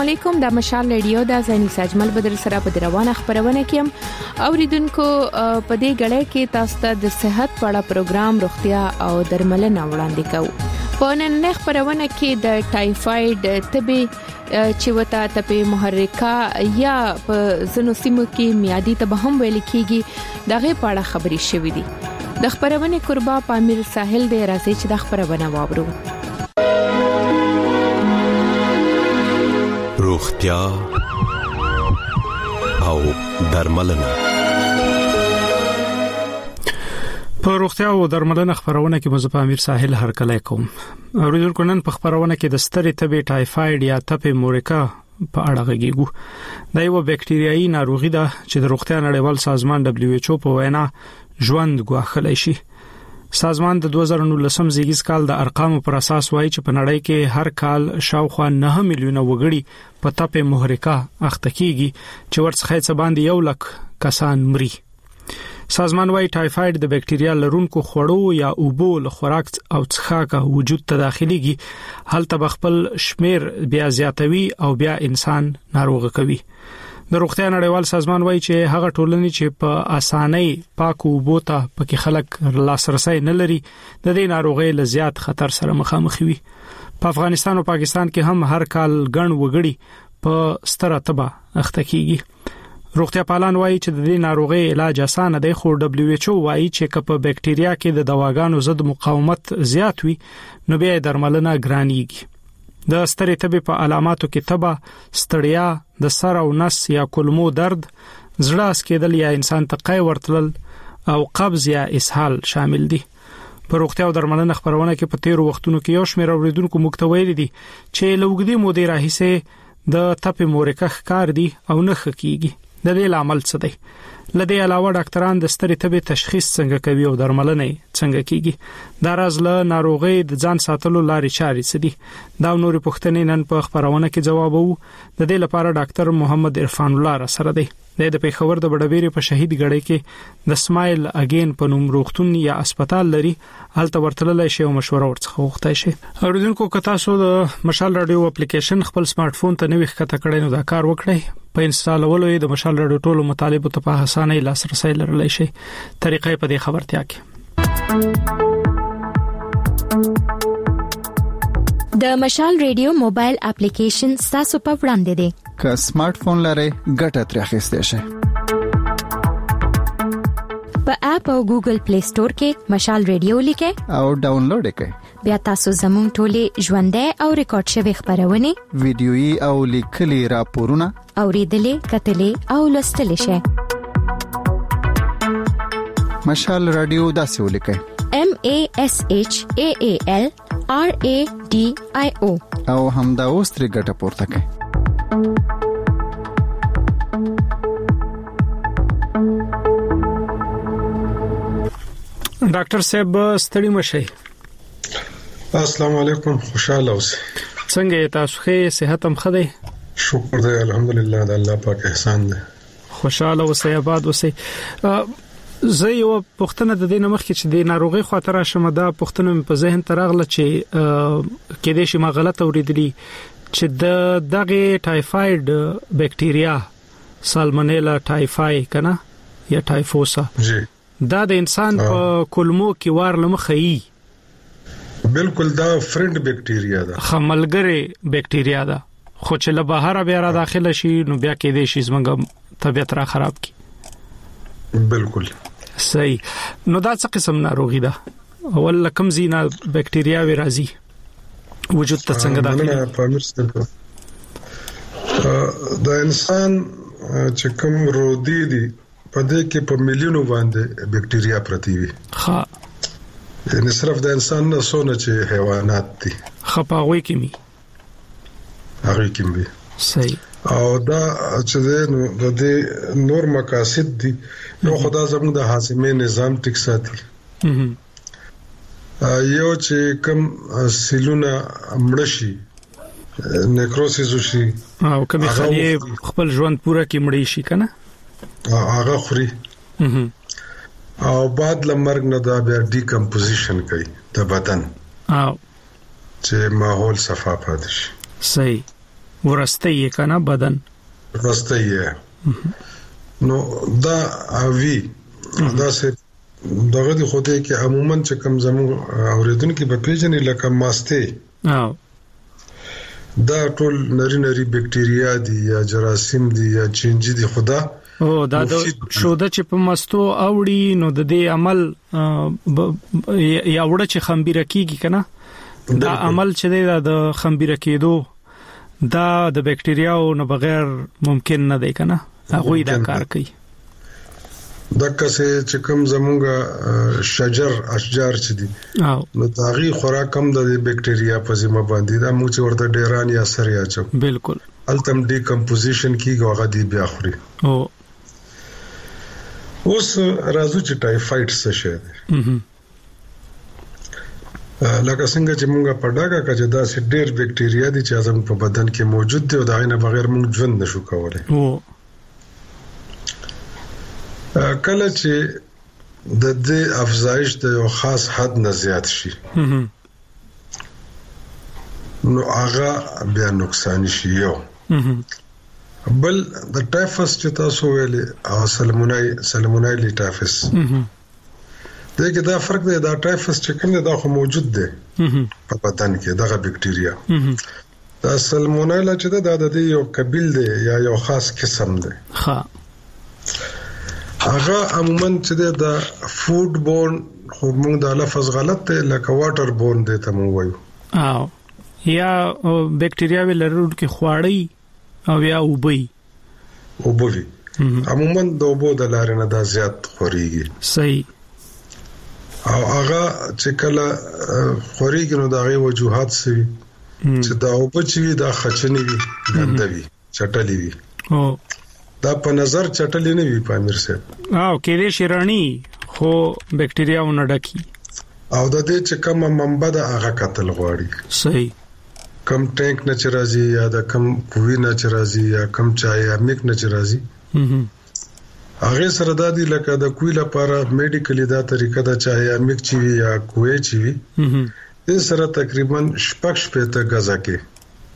علیکم. د مشال ریډیو د زنی سجمل بدر سره په روانه خبرونه کیم اوریدونکو په دې غړې کې تاسو ته د صحت په اړه پروګرام روغتیا او درملنه وړاندې کوو. په نن خبرونه کې د ټایفاید تبي چې وتا تپه محرکه یا په زنو سیمو کې میادي تبهم ویل کیږي دغه په اړه خبري شوې دي. د خبرونه قربا پامیر ساحل د راځي چې د خبرونه واورو. روغتیا او درملنه. په روغتیا او درملنه خبرونه کې مزه په امیر ساحل هر کله کوم. اوریدونکو نن په خبرونه کې د سترې تبې ټایفاید یا تپه مورکا په اړه غږیږو. دا یو بکټریايي ناروغي ده چې د روغتیا نړیوال سازمان WHO په وینا ژوند ګواښلی شي. سازمان د 2019 زیږیز کال د ارقامو پر اساس وایي چې په نړۍ کې هر کال شاوخوا 9 میلیونه وګړي په تپه محرکه اخته کیږي چې ورڅخه څه باندې 1 لک کسان مري. سازمان وایي ټایفاید د بکټریا لرونکو خوړو یا اوبو له خوراک او څښاک وجود ته داخليږي هلته بخپل شمیر بیا زیاتوي او بیا انسان ناروغ کوي. د روغتیا نړیوال سازمان وایي چې هغه ټولنې چې په اسانۍ پاکو اوبو ته پکې خلک لاسرسي نه لري د دې ناروغۍ له زیات خطر سره مخامخ وي. په افغانستان او پاکستان کې هم هر کال ګڼ وګړي په ستره تبه اخته کیږي. روغتیا پالان وایي چې د دې ناروغۍ علاج اسانه دی خو WHO وایي چې په بکټریا کې د دواګانو ضد مقاومت زیات وي نو بیا درملنه ګرانیږي. د سترې تبې په علاماتو کې تبه، ستړیا، د سر او نس یا کولمو درد، زړه اسکیدل یا انسان ته قی ورتلل او قبض یا اسهال شامل دي. په روغتیا او درملنه خبرونه کې په تیرو وختونو کې یو شمېر اوریدونکو مکتوب دي چې لوګدي مودې راهیسه د تپې مورکه ښکار دي او نه خکېږي. د دې عامل څه دی؟ لدې علاوه ډاکټران د سترې تبې تشخیص څنګه کوي او درملنه څنګه کیږي؟ دا راز له ناروغي د ځان ساتلو لارې چارې څه دي؟ دا نورې پوښتنې نن په خبرونه کې جواب وو. د دې لپاره ډاکټر محمد عرفان الله را سره دی. د پیښور د بډبېری په شهید غړې کې د سمایل اگین په نوم روغتون یا هسپتال لري. هلته ورتللی شي او مشوره ورڅخه وغوښتای شي. اوریدونکو که تاسو د مشال رادیو اپلیکیشن خپل سمارټ فون ته نوې ښکته کړئ نو دا کار وکړئ. په انسټالولو یې د مشال رادیو ټولو مطالبو ته په اسانۍ لاسرسي لرلی شي. طریقې په دې خبرتیا کې د مشال رادیو موبایل اپلیکیشن تاسو په وړاندې دی. که سمارټ فون لرئ ګټه ترې اخیستئ شئ. په اپ او ګوګل پلی سٹور کې مشال رادیو لیکئ او ډاونلوډ کړئ. بیا تاسو زموږ ټولې ژوندۍ او ریکارډ شوی خبرونه ویډیويي او لیکلي راپورونه اوریدلې کتلې او لوستلې شئ. مشال رادیو داسې ولیکئ MASHAAL RADIO او همدا اوس ترې ګټه پورته کړئ. ډاکټر صاحب ستړي مشئ. السلام علیکم. خوشاله اوسئ. څنګه تاسو ښه صحت هم خدای؟ شکر دی الحمدلله د الله پاک احسان دی. خوشاله اوسئ آباد اوسئ. زه یو پښتنه د دې نمخ کې چې د ناروغي خاطر شمه دا پښتنه په ذهن ترغله چې کې دې شي ما غلط اوریدلی چې د دغه ټایفاید بکټریا سالمونیلا ټایفای کنه یا ټایفوسا جی دا د انسان په کولمو کې وار لمخې. بالکل دا فرند بکټریا ده. خملګری بکټریا ده خو چې له بهر بیا را داخله شي نو بیا کې دې شي زمونږ طبيعت را خراب کی. بالکل صحیح. نو دا څه قسم ناروغي ده؟ اول کوم زینا بکټریا وی راځي وجود ته څنګه داخلي؟ د انسان چې کوم رودي دي په دې کې په میلیونو باندې بکټریا پرتی وي. ها یعنی صرف د انسان نه سونه چې حیوانات دي خپاوي کیمي هغه کیمي. صحیح. او دا چې د دې نور مقاصد دي نو خدا زموږ د هاضمې نظام ټیک ساتي. یو چې کوم سیلونه مړشي نیکروسیس وشي او کبي خلیه خپل ژوند پوره کې مړی شي کنه هغه خوري او بعد لمرګ نه دا بیا ډیکمپوزیشن کوي د بدن او چې ماحول صفا پاتې شي. صحیح. ورسته یې کنه بدن ورسته یې نو دا اوی دا سه دغه د خوده کې عموما چې کم زمو اوریدونکو په پیژنې لکه ماسته دا ټول نری بکټریا دي یا جراثیم دي یا چینجی دي خدا او دا شوده چې په مستو اوړي نو د دې عمل یا وړه چې خمبيره کیږي کنه دا عمل چې د خمبيره کېدو دا د بکټریاو نه بغیر ممکن نه دی کنه هغه دا کار کوي دغه چې کوم زمونږه اشجار چې دي نو داغي خوراک کم د بکټریا په ذمہ باندې دا موږ چې ورته ډیران یا سر یا چو بالکل التم ډیکمپوزیشن کیږي هغه دی بیا خوري او اوس راځو چې ټایفاید څه شي لکه څنګه چې موږ په ډاګه کې دا سي ډیر بکټریا دي چې زموږ په بدن کې موجود دي او دا نه بغیر موږ ژوند نشو کولای کله چې د دې افزایش د یو خاص حد نه زیات شي نو هغه بیا نقصان شي یو بل د ټایفس چې تاسو ویلې او سالمونایل ټایفس دغه دا فرق دی دا ټایفس چې کوم دا خو موجود دی په بدن کې دغه بکټریا دا سالمونایل چې دا د یو قبیل دی یا یو خاص قسم دی ها هغه عموما چې دا فود بورن خو موږ دا لفظ غلط دی لکه واټر بورن دی ته مو وایو او یا بکټریا ولرونکو کې خواړی او یا وبوي عموما د وبو د لارې نه دا زیات خوريږي صحیح او هغه چې کله خوريږي نو دا غي وجوهات سوي چې دا وبو چې دا خچنی وي ګندوي چټلی وي او دا په نظر چټلی نه وي پامیر سره او کېدې شیرانی خو بکټریا ونډکی او د دې چې کوم منبع د هغه قتل غواړي صحیح کم ټانک نه چرازي یا د کم کوی نه چرازي یا کم چای یا میک نه چرازي هغه سره د دې لکه د کوی لپاره میډیکلی دا طریقه دا چای یا میک چی یا کوی چی دې سره تقریبا شپږ شپته غزا کې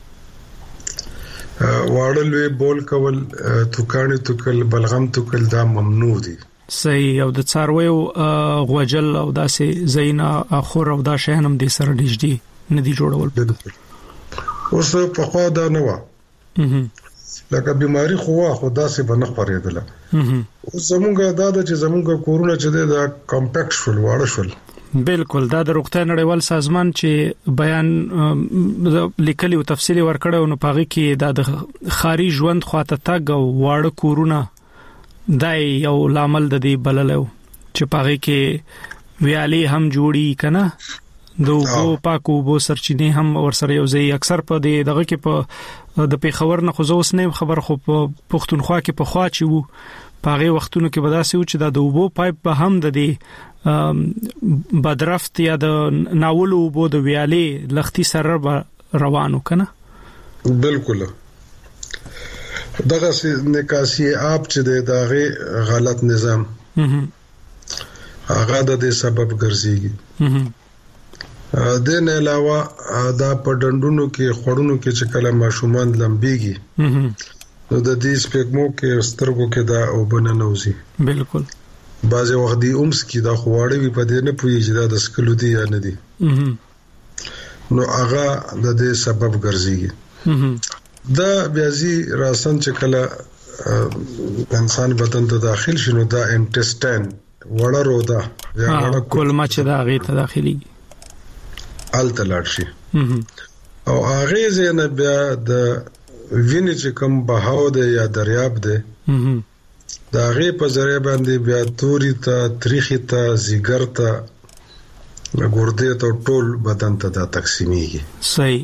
واړلوي بول کول توکانی توکل بلغم توکل دا ممنوع دي صحیح او د څارویو غوجل او داسې زینا اخور او دا شهنم دي سره نږدې ندي جوړول اوس په خوا دا نه و لکه بیماری خو داسې بنه خورېدله اوس زمونږه دا چې زمونږه کورونه چې دا کمپیکټ شول واړه شول بالکل دا د روغتیا نړیوال سازمان چې بیان لیکلي او تفصیلي ورکړو نو پاغي کې د خاري ژوند خواته تګ او واړه کورونه دای یو لامل د دې بللو چې پاغي کې ویالي هم جوړي کنه دوه پاکو بو سرچینه هم ورسره یو ځای اکثر په دغه کې په د پیښور نه خو زوس نه خبر خو په پښتونخوا کې په خوا چې وو پاغي وختونو کې بداسي و چې د دوبو پایپ په هم د دې بدرفت یا د ناولو بو د ویالي لختي سره روانو کنه بالکل دغه نکاسي اپ چې دغه غلط نظام هغه د دې سبب ګرځيږي د نه علاوه دا په ډندونو کې خړونو کې چې کله ماشومان لمبيږي نو د دې سپېګمو کې سترګو کې دا او بننوزي بالکل بعضی وخت دی اومس کې دا خواړې وي په دې نه پوي چې دا د سکلو دی یا نه دی نو هغه د دې سبب ګرځيږي دا بیازي راسن چې کله انسان بدن ته داخل شنو دا انټسټاین وړه رودا یا وړه کولمه چې دا غي ته داخلي التلاړ شي او هغه زنه بیا د وینې چې کوم بهاو دی یا دریاب دی دا غي په ذریعہ باندې بیا توري ته تاریخي ته زیګر ته ګردې ته ټول بدن ته دا تقسیمېږي صحیح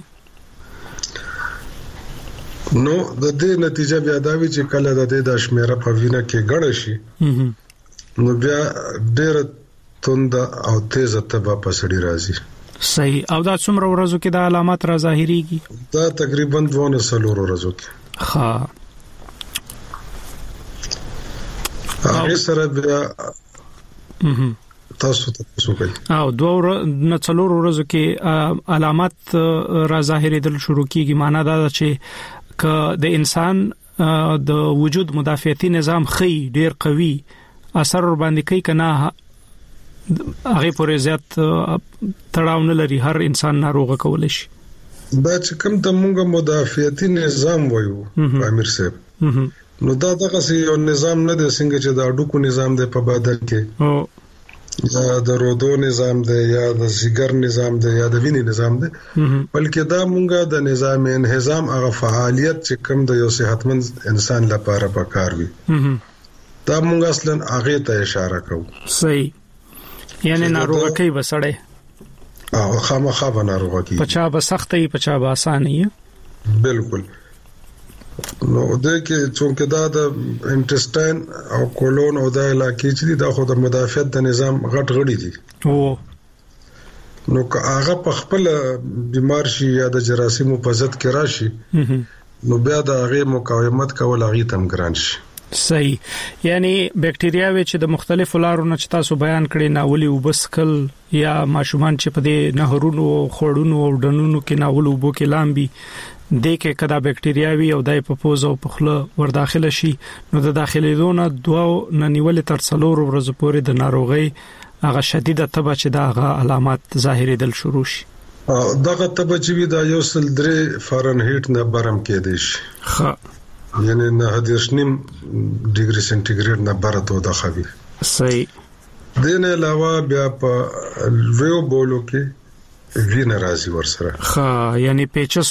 نو د دې نتیجه بیا دا وی چې کله د دې د شمیره په وینه کې ګړ شي نو بیا ډېر توند او تیز تبه پسړي راځي صحیح او دا څومره ورځو کې د علامات را ظاهريږي دا تقریبا 12 ورځو کې ها هغه سره بیا تاسو کوي او دوه نه څلور ورځو کې علامات را ظاهرېدل شروع کیږي معنا دا چې ک د انسان د وجود مدافعتي نظام خي ډیر قوي اثر ور باندې کوي کنه هغه پورې زیات تړاو نه لري هر انسان ناروغه کول شي دا چې کوم د موږ مدافعتي نظام وایو امیر صاحب نو دا دغه یو نظام نه دی څنګه چې د اډوکو نظام دی په بدن کې یا د رودو نظام دی یا د سیګر نظام دی یا د وینې نظام دی بلکې دا مونږه د نظام انهضام هغه فعالیت چې کوم د یو صحتمند انسان لپاره پکار وي دا مونږ اصلا هغه ته اشاره کوو صحیح یعنی ناروغه کوي بسړې او خامخا به ناروغه کوي پچا به سختي پچا به اسانه بالکل نو د کې څنګه دا د انټسټاین او کولون او د علاقې چې دا خو د مدافعت د نظام غټ غړي دي نو که هغه په خپل بیمار شي یا د جراثیمو په ضد کې راشي نو بیا د هغه مقاومت کول هغه تم ګران شي صحیح یعنی بکټریاوي چې د مختلفو لارو نه چې تاسو بیان کړی ناولي وبسکل یا ماشومان چې په دې نهرونو خړونو او ډنونو کې ناول وبو کې لامبي د کې کدا بکټریاوي او د په پوز او په خله ور داخله شي نو د داخليدونه دوه ننیول تر څلور ورځې پورې د ناروغي هغه شدیده تبه چې دا علامات ظاهري دل شروع شي دغه تبه چې دا یو سل درې فارنهایت نه برم کې دي شي یعنی نه 9 ډیګري سنټیګریډ نه برته د خوي صحیح دینه علاوه بیا په ویو بولو کې وینه راځي ورسره ها یعنی پیچس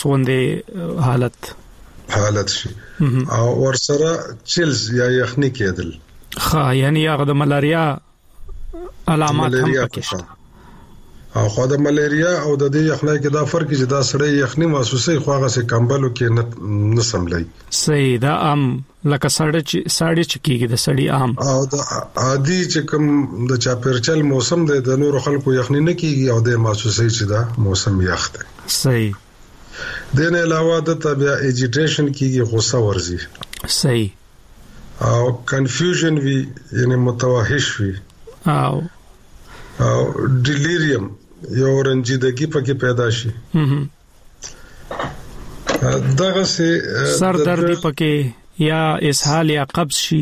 وندې حالت شي او ورسره چیلز یا یخني کېدل ها یعنی هغه د ملاریا علامات هم پکې او خو د ملاریا او د دې یخنۍ کې دا فرق چې دا سړی یخني محسوسه خو هغه سه کمبلو کې نه سملای صحیح دا لکه ساړه چکیږي د سړی عام او د عادي چې کوم د چاپیرچل موسم د نور خلکو یخني نه کیږي او د محسوسه چې دا موسم یخ دی صحیح دنه علاوه د طبيعه ایجیټیشن کیږي غوسه ورزي صحیح او کنفیوژن وی یعنی متوحش وی او ډیلیریم یو رنجیدګي پکې پیدا شي دغه سر درد پکې یا اسهال یا قبض شي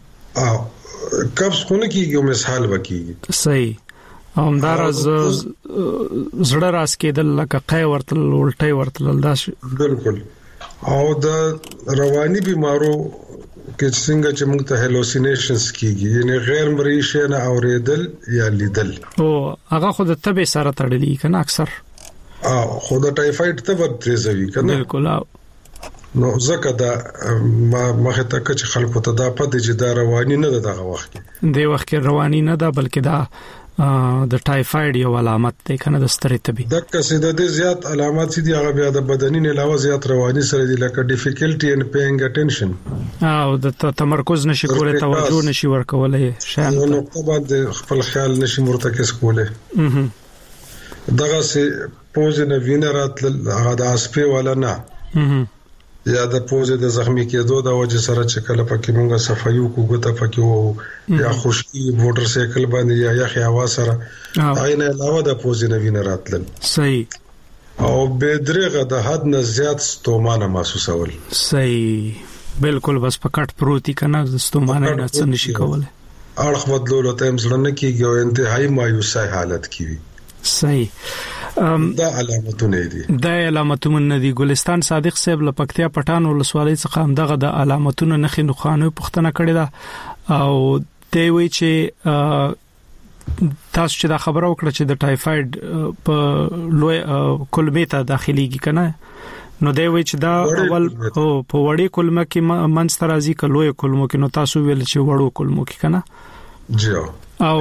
قبض خونه کېږي اسهال وکړي صحیح همدارز زړه راس کېدل لکه قای ورتل الټي ورتل دا بالکل او د رواني بيمارو کې څنګه چې موږ ته هلوسینیشنز کیږي یعنی غیر مرئي شي نه اوریدل یا لیدل او هغه خود ته به سره تړلې کنه اکثر خود ټایفاید ته ورتېزوي کنه بالکل نو زکه دا مخه تک چې خلکو ته دا پد چې دا رواني نه ده دغه وخت دی وخت کې رواني نه ده بلکې دا د ټایفاید یو علامت ده کنه د ستړي تبي د کسې د زیات علامات دي هغه بیا د بدني نه علاوه زیات رواني سره دي لکه ډیفیکلټي ان پیینګ اټینشن او د تمرکز نشي کولای توجه نشي ورکولای شان نو طبعا د خپل خیال نشي مرتکز کولای دغه سه پوز نه وینرات هغه د اسپې ولا نه یا د پوزې د زخمی کېدو د وجه سره چې کله پکې مونږه صفایو کوګه پکې وو یا خشکی موټر سایکل باندې یا یخ هوا سره عین علاوه د پوزې نه وینه راتل صحیح او به درغه د حد نه زیات ستومانه محسوسول صحیح بالکل بس پکټ پروتي کنه د ستومانه نه څه نشي کولای اړخ بدلول ته هم ځل نه کیږي او انتهایی مایوسه حالت کیږي صحیح دا علامتونه دي دا علامتونه دي ګلستان صادق صاحب لپکتیا پټان ولسوالۍ څخه هم دغه د علامتونه نخې نخانه پښتنه کړې ده او دوی وی چې تاسو چې دا خبره وکړه چې د ټایفاید په لوی کلمې ته داخليږي کنه نو دوی وی چې دا اول په وړي کلمه کې منځ راځي کلوې کلمو کې نو تاسو ویل چې وړو کلمو کې کنه جی او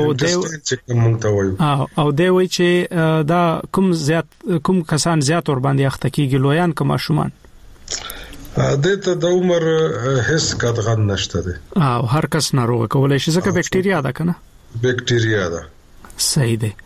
دی وی چې دا کوم کسان زیات ور باندې اخته کیږي لویان کما شومان دته د عمر هیڅ قدغن نشته دي او هر کس ناروغ کولای شي ځکه بکټیریا ده کنه بکټیریا ده صحیح ده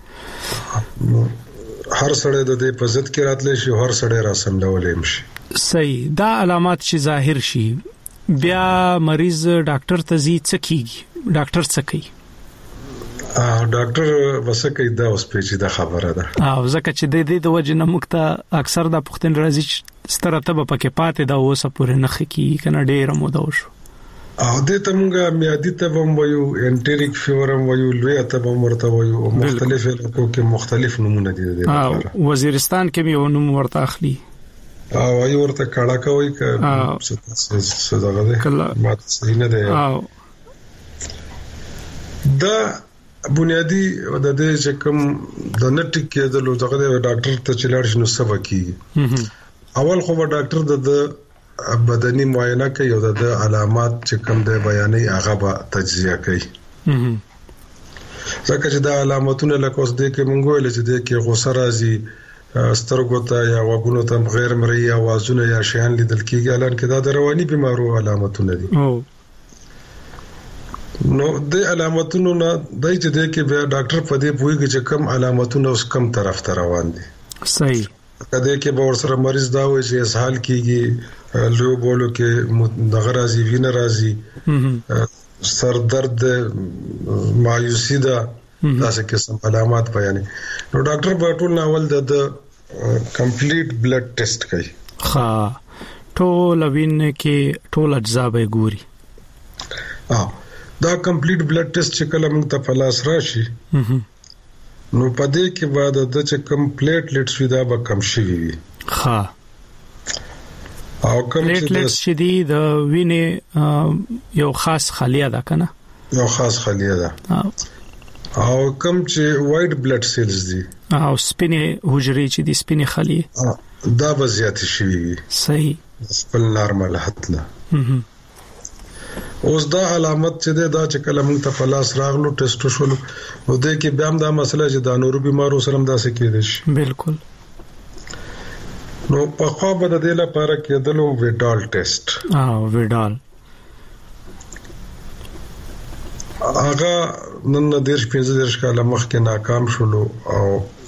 هر سړی د دې په ضد کې راتلی شي هر سړی را سملولې شي صحیح دا علامات چې ظاهر شي بیا مریض ډاکټر ته ځي څه کیږي ډاکټر څه کوي ډاکټر وسکه دا اوس پیچیده خبره ده او ځکه چې د دې د وجه نه مخته اکثر د پښتون راځي ستره تبه پکې پاتې دا اوسه پورې نخ کی کنه ډېر موده وشو او د تمغه میادي ته هم وایو انټریک فیور هم وایو لوی ته هم ورته وایو مختلف علاقو کې مختلف نمونه دي وزیرستان کې یو نوم ورته اخلي او یو ورته کاړه کوي ک څه دغه ده ماته صحیح نه ده دا بنیادی د دې چې کوم د نټیک کېدل دغه ډاکټر ته چلاړ شنو سبا کیږي اول خو ډاکټر د بدني معاینه کوي او د علامات چې کوم د بیانې هغه به تجزیه کوي ځکه چې د علامتونو لکه اوس د کې مونږ ویل چې د کې غوسه راځي سترګو ته یا وګونو ته غیر مرئي اوازونه یا شیان لیدل کیږي الان کې دا د رواني بيمارو علامتونه دي نو د علامتونو نه دای چې د کې بیا ډاکټر په دې پوهیږي چې کوم علامتونه اوس کم طرف ته روان دي صحیح کله کې به ورسره مریض دا وایي چې اسهال کیږي لو بولو کې دغه راځي وینه راځي سر درد مایوسی دا تاسو قسم علامات بیانې نو ډاکټر به ټول ناول د کمپلیټ بلډ ټیسټ کوي ها ټول وینه کې ټول اجزا به ګوري دا کمپلیټ بلډ ټیسټ چې کله موږ ته فلاس راشي نو پدې کې بعد د چې کمپلیټ لیټس ودا به کم شي وي ها او پلیټلیټس چې دی د وینې یو خاص خلیه ده کنه یو خاص خلیه ده او کم چې وایټ بلډ سیلز دي او سپینې حجرې چې دي سپینې خلیه دا به زیات شي وي صحیح خپل نارمل حد نه اوس دا علامت چې دا چې کله موږ ته فلاس راغلو ټیسټ شول نو د کې بیا دا مسله چې د نورو بیمارو سره هم داسې کېدل شي بالکل نو په خوا به د دې لپاره کېدلو ویډال ټیسټ ویډال هغه نن د 15 کال مخکې ناکام شولو او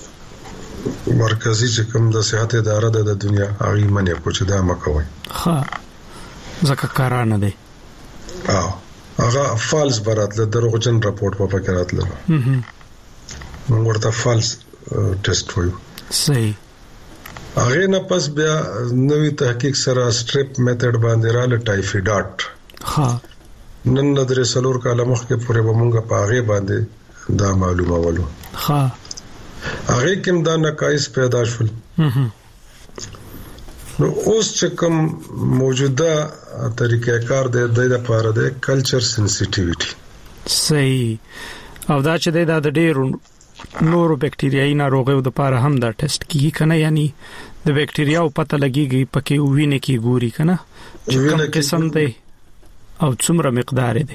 مرکزی چې کوم د صحت اداره د دنیا هغه منې کو چې دا مکوي ها ځکه کارانه دی هغه فالس براتله دروغجن راپورټ په فکر راتله موږ ورته فالس ټیسټ وایو صحیح هغه نه پس بیا نوې تحقیق سره سټریپ میتھډ باندې رااله ټایفایډ ها نن درې سلور کاله مخکې پورې به مونږه په هغه باندې دا معلومه ولو ها هغه کوم دا نقایص پیدا شول نو اوس چې کوم موجوده طریقې کار د لپاره د کلچر سنسټیویټي صحیح او دا چې د ډېرو نورو بکټریايي ناروغیو د لپاره هم دا ټیسټ کیږي کنه یعنی د بکټریاو پته لګيږي پکې وینه کې ګوري کنه چې کوم قسم دی او څومره مقدار دی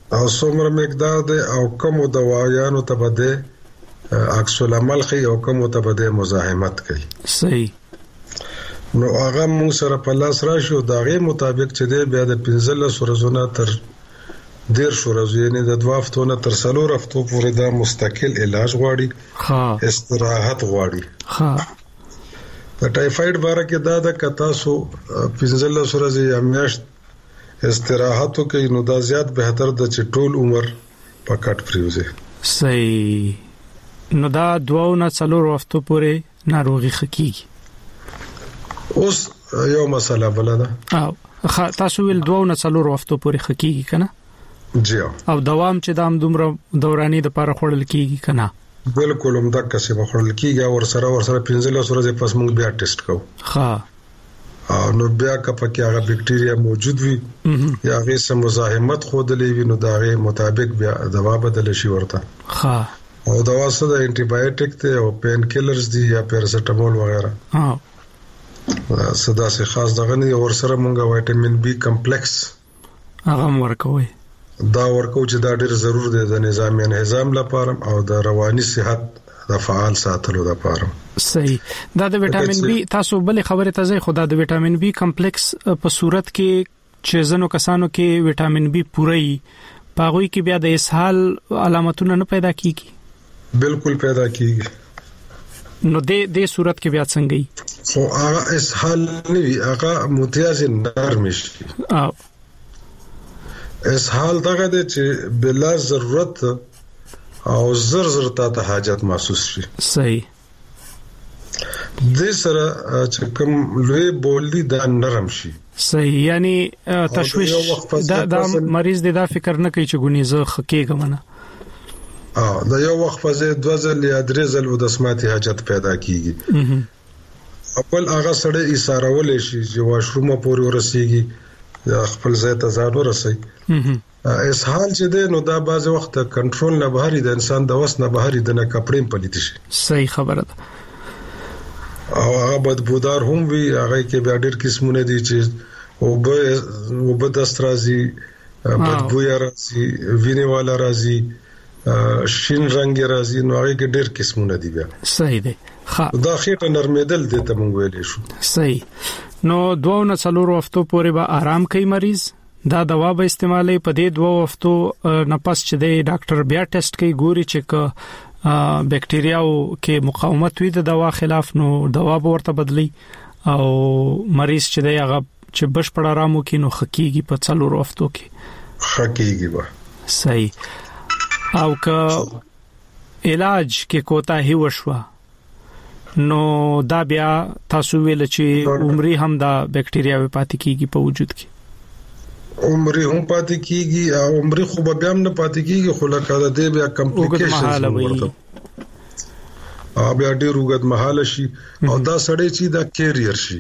او کوم دوايانو ته بده عکس العمل خي او کوم ته بده مزاحمت کوي صحیح نو هغه موږ سره په لاس راشو دا غي مطابق چې دی بیا د 15 ورځې تر 10 ورځې یعنی د 2 هفتو نه تر 3 هفتو پورې دا مستقل علاج غواړي ها استراحت غواړي ها د ټایفایډ باره کې دا د کتاسو 15 ورځې یا میاشت استراحت کوي نو دا زیات بهتر د چټول عمر پکټ پریوزه صحیح نو دا 2 نه 4 هفتو پورې ناروغي خکېږي اوس یو مسله بلده تاسو ول 2 نه 4 هفتو پورې خکېږي کنه جی او دوام چې دام دومره دوراني د پاره خړل کیږي کنه بالکل هم دا کسي بخړل کیږي او سره 15 ورځې پس موږ بیا ټیسټ کوو ها نو بیا کپکه هغه بکټریا موجود وي یا هغه سم مزاحمت خودلې وي نو دا غي مطابق بیا دوا بدل شي ورته ها او دوا سره انټي بایوټیک ته او پین کیلرز دي یا پیراسټامول وغیرہ ها صدا سي خاص دغه نه ور سره مونږه وټامین بي کمپلیکس هغه ورکوي دا ورکو چې دا ډېر ضرور دی د نظام لپاره او د رواني صحت د فعال ساتلو لپاره صحیح دا د وټامین بي تاسو بل خبره ته ځي خدا د وټامین بي کمپلیکس په صورت کې چې زنو کسانو کې وټامین بي پوره پاغوي کې بیا د اسهال علامتونه نه پیدا کیږي بالکل پیدا کیږي نو د صورت کې بیا څنګه وي خو هغه اسهال نه وي هغه متیاز نرم شي اسهال دغه د چې بلا ضرورت او زر ته حاجت محسوس شي. صحیح. د سره چې کوم لوی بولی دا نرم شي. صحیح. یعنی تشویش دا مریض د فکر نه کوي چې ګونی زه خکېږم نه. دا یو وخت په ځای 2 ځل یا 3 ځل د دسماتي حاجت پیدا کیږي. خپل هغه سره ایثارول شي چې واشروم پورې ورسیږي یا خپل ځای ته ځان ورسي. اسهال چې ده نو دا بعض وخت کنټرول نه بهري د انسان د وس نه بهري د نه کپړې پلیت شي. صحیح خبره ده. او هغه بدبودار هم وي، هغه کې بیا ډېر قسمونه دي چې او به د سترازي بدبویا راځي، وینې والا راځي، شین رنگ راځي، نو هغه کې ډېر قسمونه دي بیا. صحیح ده. دا خېټه نرمېدل دي ته مونږ ویلې شو. صحیح. نو 2 نه 4 هفتو پورې به آرام کوي مریض، دا دوا به استعمالي. په دې 2 هفتو نه پس چې د ډاکټر بیا ټیسټ کوي، ګوري چې بکټریاو کې مقاومت وي د دوا خلاف، نو دوا به ورته بدلی او مریض چې دی هغه چې بشپړ آرام وکړي نو خکېږي په 4 هفتو کې. خکېږي به. صحیح. او که علاج کې کوتاهي وشوه نو دا بیا تاسو ویل چې عمرې هم دا بکټریاوي پاتې کیږي په وجود کې. عمرې هم پاتې کیږي او عمرې خو به هم نه پاتې کیږي، خو لکه د دې بیا کمپلیکیشنز ورته بیا ډېر وګد محاله شي او دا سړی چې دا کیریئر شي.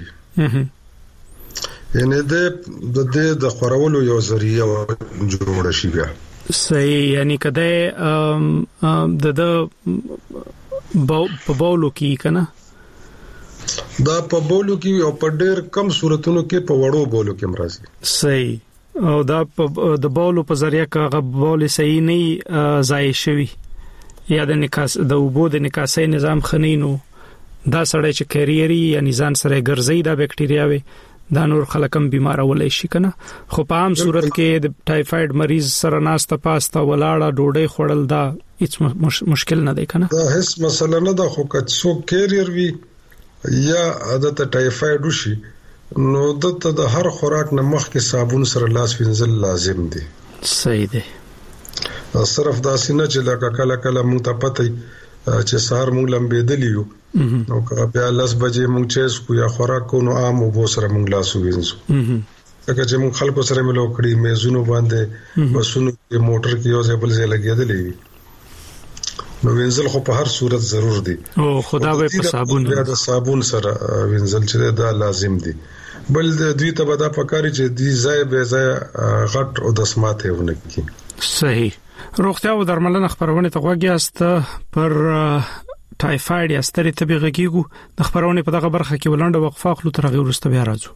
یعنی د خورولو یو ذریعہ جوړ شي بیا. صحیح. یعنی کده د په بولو کې کنه دا په بولو کې او په ډېر کم صورتونو کې په وړو بولو کې مرضی. صحیح. او دا د بولو په ذریعہ کا بول صحیح نه ځای شوی یا د نکاس د وبو د نکاسې نظام خنینو دا سړی چې کیریری یا نزان سره ګرځي دا بکټریاوي دا نور خلکم بیمارولای شي کنه. خو په عام صورت کې د ټایفاید مریض سره ناسته پاسته ولاړه ډوډۍ خوړل دا هیڅ مشکل نه دی کنه. دا هیڅ مسله نه ده، خو که څوک کیریئر وي یا عادت ټایفاید وشي نو د هر خوراک نه مخکې صابون سره لاس وینځل لازم دي. صحیح دی. صرف دا سینه چې لکه کله مونږ ته پته چې سهار مونږ لمبېدلی یو نو که بیا 10 بجې مونږ چیس کو یا خوراک کو نو عام وبو سره مونږ لاس وینځو. لکه چې مونږ خلکو سره ملو کړی میزونو باندې بسونو کې موټر کې یو ځای بل ځای لګېدلې وي نو وینځل خو په هر صورت ضرور دي. او خدا به په صابون یا د صابون سره وینځل چې دا لازم دي. بل د دوی ته به دا پکاري چې دی ځای به ځای غټ او دسماته ونه کی. صحیح. روغتیا او درملنه خبرونه ته غوږیاست پر ټایفاید یا ستړي طبي غږیږو. د خبرونه په دغه برخه کې ولنډه وقفه خلو تر غوړ ورسته بیا راځو.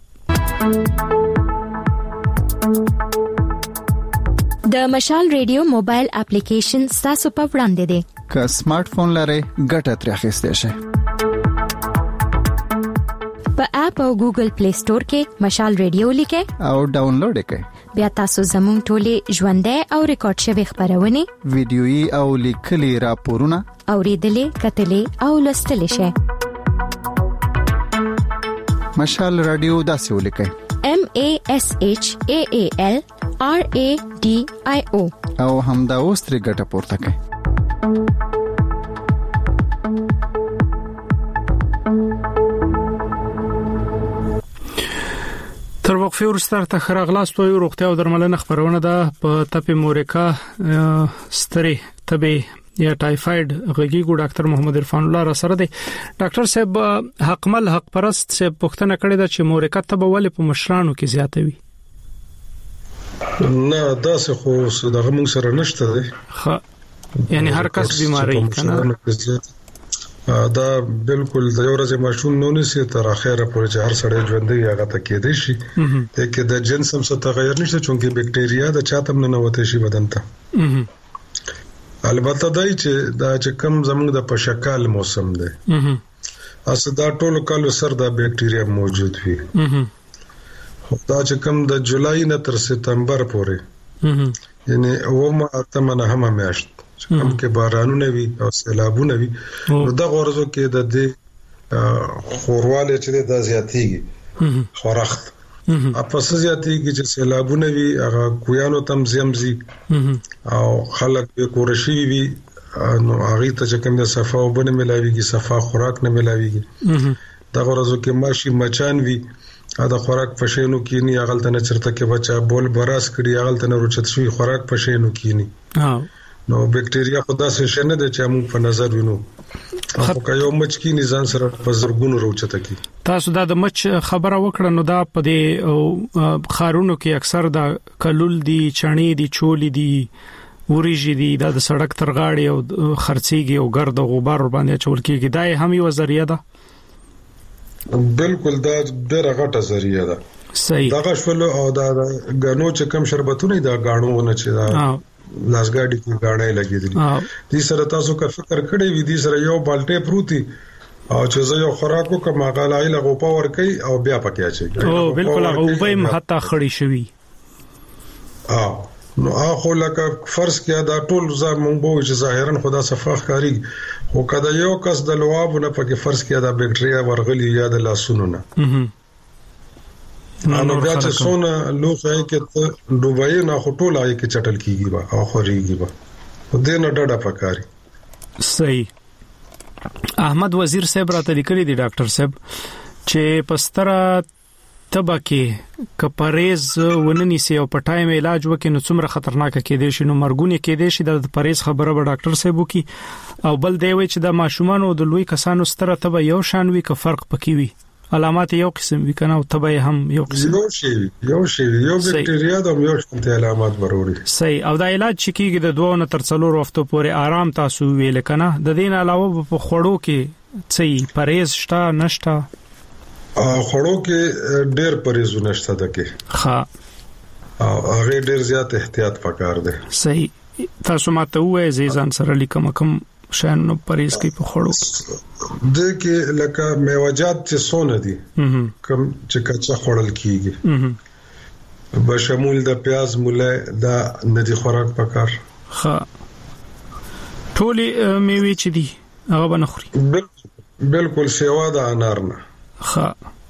د مشال ریډیو موبایل اپلیکیشن تاسو په وړاندې دی. که سمارټ فون لرئ ګټه ترې اخیستئ شئ. په اپ او ګوګل پلی سٹور کې مشال ریډیو لیکئ او ډاونلوډ کړئ. بیا تاسو زموږ ټولې ژوندۍ او ریکارډ شوی خبرونه ویډیويي او لیکلي راپورونه اوریدلې کتلې او لوستلې شئ. مشال رادیو داسې ولیکئ MASHAALRADIO او همدا اوس ترې ګټه پورته کړئ. تر وقفه ورسته ته خراغلاس په روغتیا او درملنه خبرونه ده په تپې مورکا ستري تبي یا ټایفاید غږیګو ډاکټر محمد عرفان الله را سره دی. ډاکټر صاحب حقمل حق پرست صاحب پوښتنه کړې ده چې مورکا تبه ولې په مشرانو کې زیاته وي؟ نه دا څه خو دغه موږ سره نشته دی. یعنی هر کس بیماری کنه دا بالکل د یو ورځې ماشوم نه نسی تر اخره پورې چې هر سړی ژوندۍ هغه ته کېدې شي کې د جنس هم څه تغیر نشته چونکه بکټریا د چاتم نه نوته شي بدن ته. البته دای چې دا چې کم زموږ د پشکال موسم دی اسه دا ټول کالو سر دا بکټریا موجود وي. دا چې کم د جولای نه تر سپتمبر پورې یعنی اومه اتمنه هم میاشت کوم کې بارانونه وي او سیلابونه وي نو د غورزو کې د دې خورواله چې د زیاتېږي خورخت اپس زیاتېږي چې سیلابونه وي هغه کویانو تم زمزي او خلک به کورشي وي نو هغه ته چې کوم د صفا او بنه ملاويږي صفا خوراک نه ملاويږي دا غرض کې ماشي مچان وي دا خوراک پښینو کینی هغه ته چرته کې بچا بول براس کړي هغه ته روچت شوی خوراک پښینو کینی نو بکټریا خدا سره شنه د چا موږ په نظر وینو خو که یو مچ کې نظام سره په زرګونو روچته کی تاسو دا د مچ خبره وکړه نو دا په دې خارونو کې اکثر دا کلول دي چڼي دي چولې دي وريجي دي دا د سړک تر غاړې او خرڅيږي او ګرد او غبار باندې چول کېږي دا هم یو ذریعہ ده بالکل دا ډېر غټه ذریعہ ده صحیح دا شول او دا غنو چې کم شربتونه دا غاڼو نه چې دا لاسګاډي کې غاڼې لګېدلې دې سره تاسو کا فکر کړی وي دې سره یو بالټه پروتي او چې زه یو خوراکو کوم غالای لغو پاور کوي او بیا پکې اچي او بالکل هغه وبیم حتی خړی شوی نو اخو لکه فرض کې دا ټول زمون بو چې ظاهرا خدا صفاخ کاری خو کله یو کس د لوابونه پکې فرض کې دا بکټریا ورغلی یا د لاسونو نه نو بیا چې سونه لوخه کې دوبای نه خټول آی کې چټل کیږي با او خوريږي با دې نه ډډه پکاري صحیح احمد وزیر صاحب راته لیکلي دي ډاکټر صاحب چې پستره تبکه کپریز ونني سي او پټایم علاج وکي نو څومره خطرناک کېدې شي نو مرګونه کېدې شي د پریز خبره به ډاکټر صاحب وکي او بل دی وی چې د ماشومان او د لوی کسانو ستره تبه یو شان وی که فرق پکې وي علامات یو قسم وی کنه او تبه هم یو قسم یو بکټریا د یو شان علامات ضروري صحیح او دا علاج چې کیږي د 2 نه تر 4 هفتو پورې آرام تاسو ویل کنه د دین علاوه په خوړو کې څه پرهیز شته نشته خوړو کې ډېر پرهیزونه شته دکې ها هغه ډېر زیات احتیاط پکار دی صحیح تاسو ماته وایي زیزان سره لیکم کوم شان نو پرهیز کوي په خوړو د کې لکه میوه‌جات چې سونه دي کوم چې کچا خوړل کیږي به شمول د پیاز موله دا ندي خوراک پکار ها ټولي میوه چې دي هغه بنخوري بالکل سیوا د انار نه ها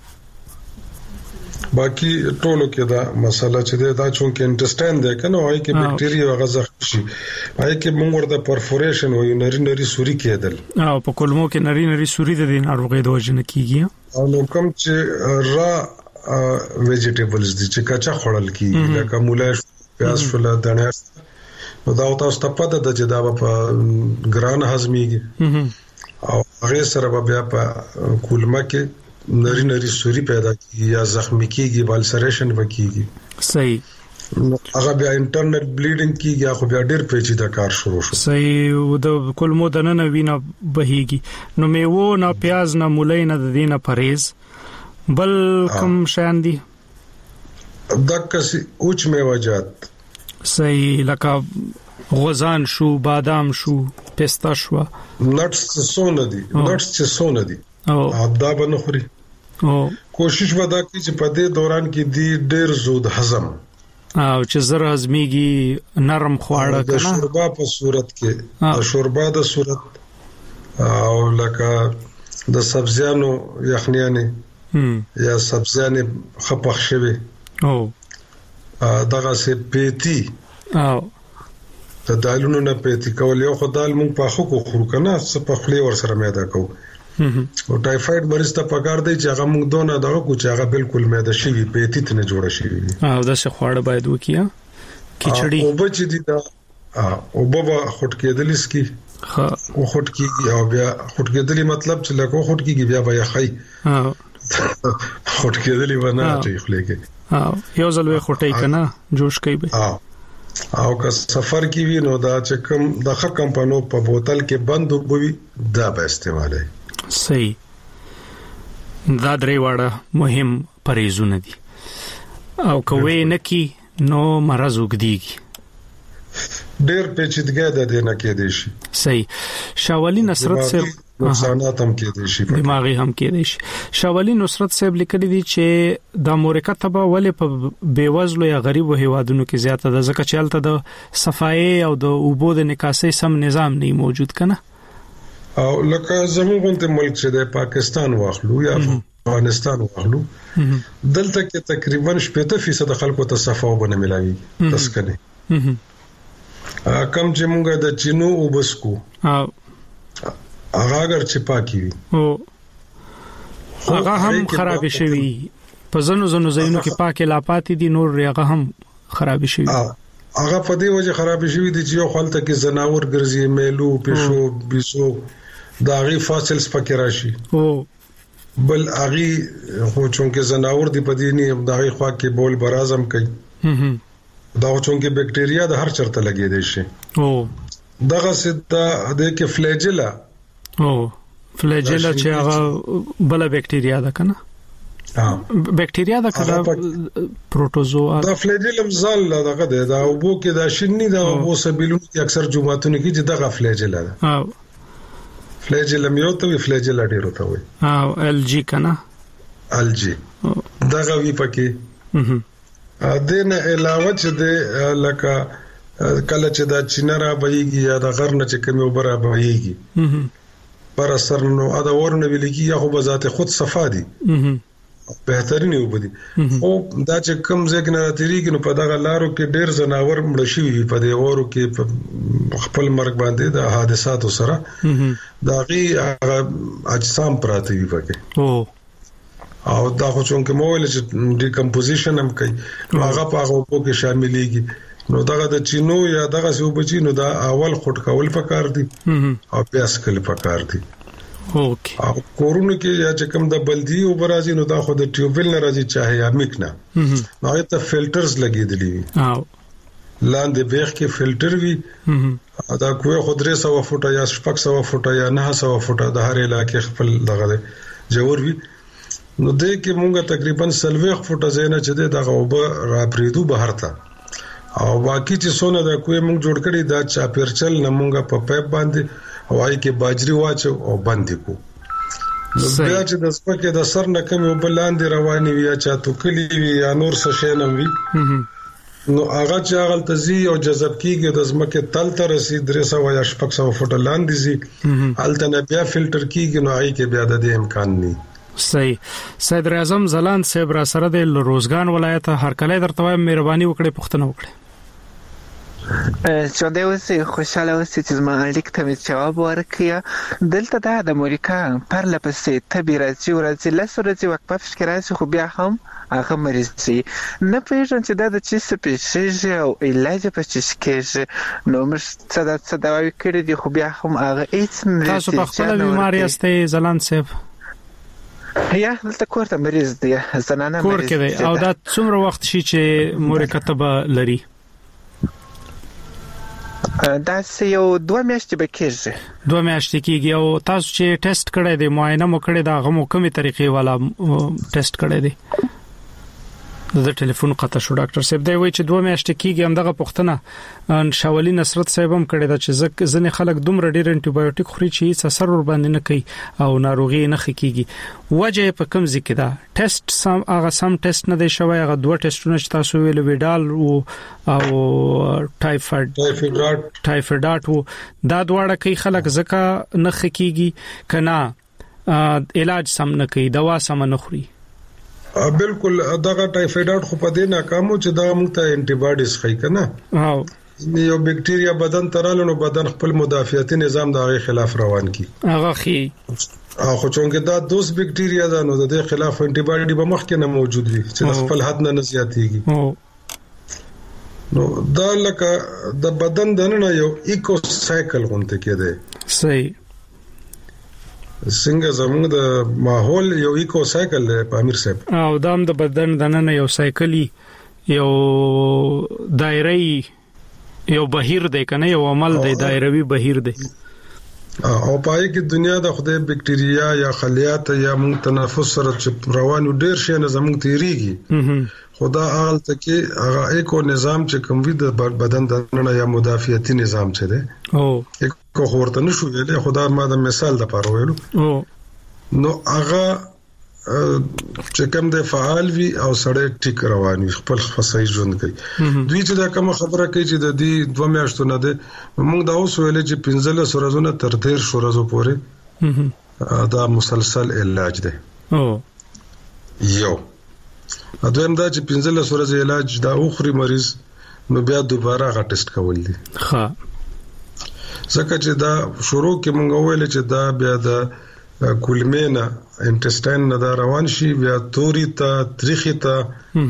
باقي ټولو کې دا مسله چې دا چونکه انټسټاین ده کنه وای کې بکټریا غزخ شي وای کې موږ ورته پرفوریشن وای نری سوري کېدل او په کولمو کې نری سوري د ناروغي د وجه نه کیږي او نو کوم چې را ویجیټیبلز دي چې کچا خوړل کیږي لکه مولا پیاز فل دانه نو دا تاسو ته پته ده چې دا په ګران هضميږي او هغه سره بیا په کولمه کې نری سوري پیدا کیږي یا زخمی کیږي بالسریشن وکیږي صحیح هغه بیا انټرنل بلیډینګ کیږي خو بیا ډیر پیچیده کار شروع شو صحیح د کولمو د نن وینه بهيږي نو میوه نه پیاز نه مولای نه د دینه پرهیز بل کوم شان دي دکسي اوچ میوه‌جات صحیح لکه غوزان شو بادام شو پستا شو نټس سونه دي او دا بنخوري او کوشش ودا کی چې په دې دوران کې دی ډېر زود هضم او چې زره هضميږي نرم خواړه کنه د شوربا په صورت کې د شوربا د صورت او لکه د سبزیانو یخنیانه یا سبزیانه خپخ شوی او دغه سه پیتی او د دالونو نه پیتی کول یو خدای مونږ په خو خورو کنه څه په خلی ور سره میدا کو او ټایفاید مریض ته پکار دی چې هغه موږ دونه دغه کو چې هغه بالکل معده شي پیتی ته نه جوړه شي او دا څه خواړه باید وکیا کیچړی او بچی دي دا او بابا خټ کېدل اسکی او خټ کیږي او بیا خټ کېدل مطلب چې لکه خټ کیږي بیا بیا خای خټ کېدل ونه چې خلګي یو ځل وې خټای کنه جوش کوي به او که سفر کې وي نو دا چې کوم د ښه کمپانو په بوتل کې بند وبوي دا به استعمالي صحیح دا درې واړه مهم پرهیزونه دي او کوي نکی نو مرز وګديږي ډېر پیچیدګي ده د نه کې دي شي صحیح شاولی نصرت صاحب نقصانات هم کې دي شي دماغي هم کې دي شي شاولی نصرت صاحب لیکلي دي چې د امریکا تبه ولې په بیوزلو یا غریبو هیوادونو کې زیاته ده ځکه چې هلته د صفایي او د اوبو د نکاسي سم نظام نه موجود کنه او لکه زموږ ته ملک چې د پاکستان واخلو یا افغانستان واخلو دلته کې تقریبا 80% خلکو ته صفا او بنه ملایي تسکنه کم چې موږ د چینو او بسکو هغه اگر چې پاکي وي او هغه هم خراب شوی په زنو ځایونو کې پاکه لاپاتې دي نور هغه هم خراب شوی هغه په دې وجه خراب شوی دي چې یو خلته کې زناور ګرځي میلو پښو بيسو دا غي فاصلز پکې راشي او بل اغي خو چونکه زناور دی په دې نه دا غي خوا کې بول برازم کوي دا چونکه بکټریا د هر چرته لګي دي شي او دغه ستا د کې فلیجلا چې هغه بل بکټریا ده کنه بکټریا دا کړه پروټوزوا دا فلیجلم ځل دغه دا او بو کې دا شنی دا او سبیلونو کې اکثر جمعاتونه کې چې دغه فلیجلا ده فلیجلم یو ته فلیجلا ډیرو ته وي ال جی کنه ال جی دغه وی پکې دنه علاوه چې د لکه کله چې دا چینرا بهيږي یا د غرنه چې کوم وبره بهيږي پر اثر نو دا ورنه ویلکی یا خو بذات خود صفا دي بهترین وبدي او دا چې کوم ځکه نه تیریږي نو په دغه لارو کې ډیر زناور مړ شي په دې ورو کې خپل مرګ باندې د حادثاتو سره دا غي اجسام پراته وي پکې او دا خو څنګه مویل چې ډیکمپوزیشن هم کوي هغه په هغه کې شاملېږي نو دغه د چینو یا دغه څه وبچی نو دا اول خټ کول پکار دي او پیاس کول پکار دي اوکې او کورونو کې یا چې کوم د بلدی او برازي نو دا خو د ټیوبل نه راځي چاهي یا میکنه هغه ته فلټرز لګیدلی وي او لاندې بیخ کې فلټر وي دا کوه خو 300 فوټه یا 600 فوټه یا 900 فوټه د هر علاقې خپل دغه جوړ وي نو دې کې مونږه تقریبا 30 فوټه زینه چې دغه وب را پریدو بهر ته او باقی چې سونه دا کوی مونږ جوړ کړی دا چا پیرچل نه مونږه په پایپ باندې هواي کې باجری واچو او باندې کو نو بیا چې د سپکه د سر نه کوم بلاندې رواني وي یا چا تو کلی وي یا نور څه شي نه وي نو هغه چې هغه تزي او جذب کیږي د زمکه تل تر رسید 300 یا 600 فوټه لاندې زی الته نه بیا فلټر کیږي نو هغه کې بیا د امکان نه صحیح صدر اعظم زلاند صاحب را سره د روزګان ولایت هر کله درته مهرباني وکړي پښتنه وکړي چې دا اوس خوشاله اوس چې زما اړیک ته جواب ورکړي دلته د امریکا پر لپسې تبیراتي ورځي لسورځي وقفه فکراسي خو بیا هم هغه مریضي نه پیژن چې دا د چی سپیشیز او علاج په چشکېږي نو مش څه دواوی کړی دی خو بیا هم هغه هیڅ تاسو په خپل بیماری استئ زلاند صاحب یا دلته کورته مریض دی زنانه کور کې دی او دا څومره وخت شي چې مرکتبه لري دا یو 2 میاشتې به کېږي 2 میاشتې کېږي او تاسو چې ټیسټ کړی دی معاینه مو کړی دا غو کومه طریقې والا ټیسټ کړی دی د ټلیفون قطع شو ډاکټر صاحب دی وایي چې 2 میاشتې کېږي همدغه پښتنه شاولي نصرت صاحب هم کړی دا چې ځنې خلک دومره ډیر انټي بایوټیک خوري چې هیڅ اثر ور باندې نه کوي او ناروغي نه خکېږي وجه په کوم ځکه دا ټیسټ سم هغه سم ټیسټ نه دی شوی هغه 2 ټیسټونه چې تاسو ویل ویډال او ټایفایډ دا دواړه کوي خلک ځکه نه خکېږي کنا علاج سم نه کوي دوا سم نه خوري بالکل دغه ټایفایډ خو په دې ناکامو چې دا موږ ته انټي باډیز خای کنه یو بکټریا بدن ترالو نو بدن خپل مدافعتي نظام دغه خلاف روان کی هغه خي خو څنګه دا دوس بکټریا دا نو د خلاف انټي باډي به مخکې نه موجود وي چې خپل حد نه زیاتېږي نو دا لکه د بدن دنه یو ایکو سایکل غونته کېده صحیح څنګه زموږ د ماحول یو ایکو سایکل دی په امیر صاحب او دام د بدن دنه یو سایکلی یو دایري یو بهیر دی کنه یو عمل دی دایروي بهیر دی او پای کې دنیا د خدای بکټریا یا خلیات یا موږ تنفس سره روانو ډیر شي نه زموږ تیریږي خدا اغل تکي هغه ایکو نظام چې کوم وي د بدن دنه یا مدافعتي نظام څه دی او کو ورته نشو ویلې خدا ما د مثال د پاره ویلو نو هغه چې کوم د فعال وي او سړی ټیک روان وي خپل خصای ژوند کوي دوی چې دا کوم خبره کوي چې د دې 2 میاشتو نه ده موږ دا اوس ویلې چې 15 ورځې تر 13 ورځې پورې دا مسلسل علاج ده یو دویم دا چې 15 ورځې علاج دا اخري مریض نو بیا دوباره غا ټیسټ کول دي ها ځکه چې دا شروع کې مونږ ویل چې دا بیا د کولمینا انټسټاین نه دا روان شي بیا توري ته تریخي ته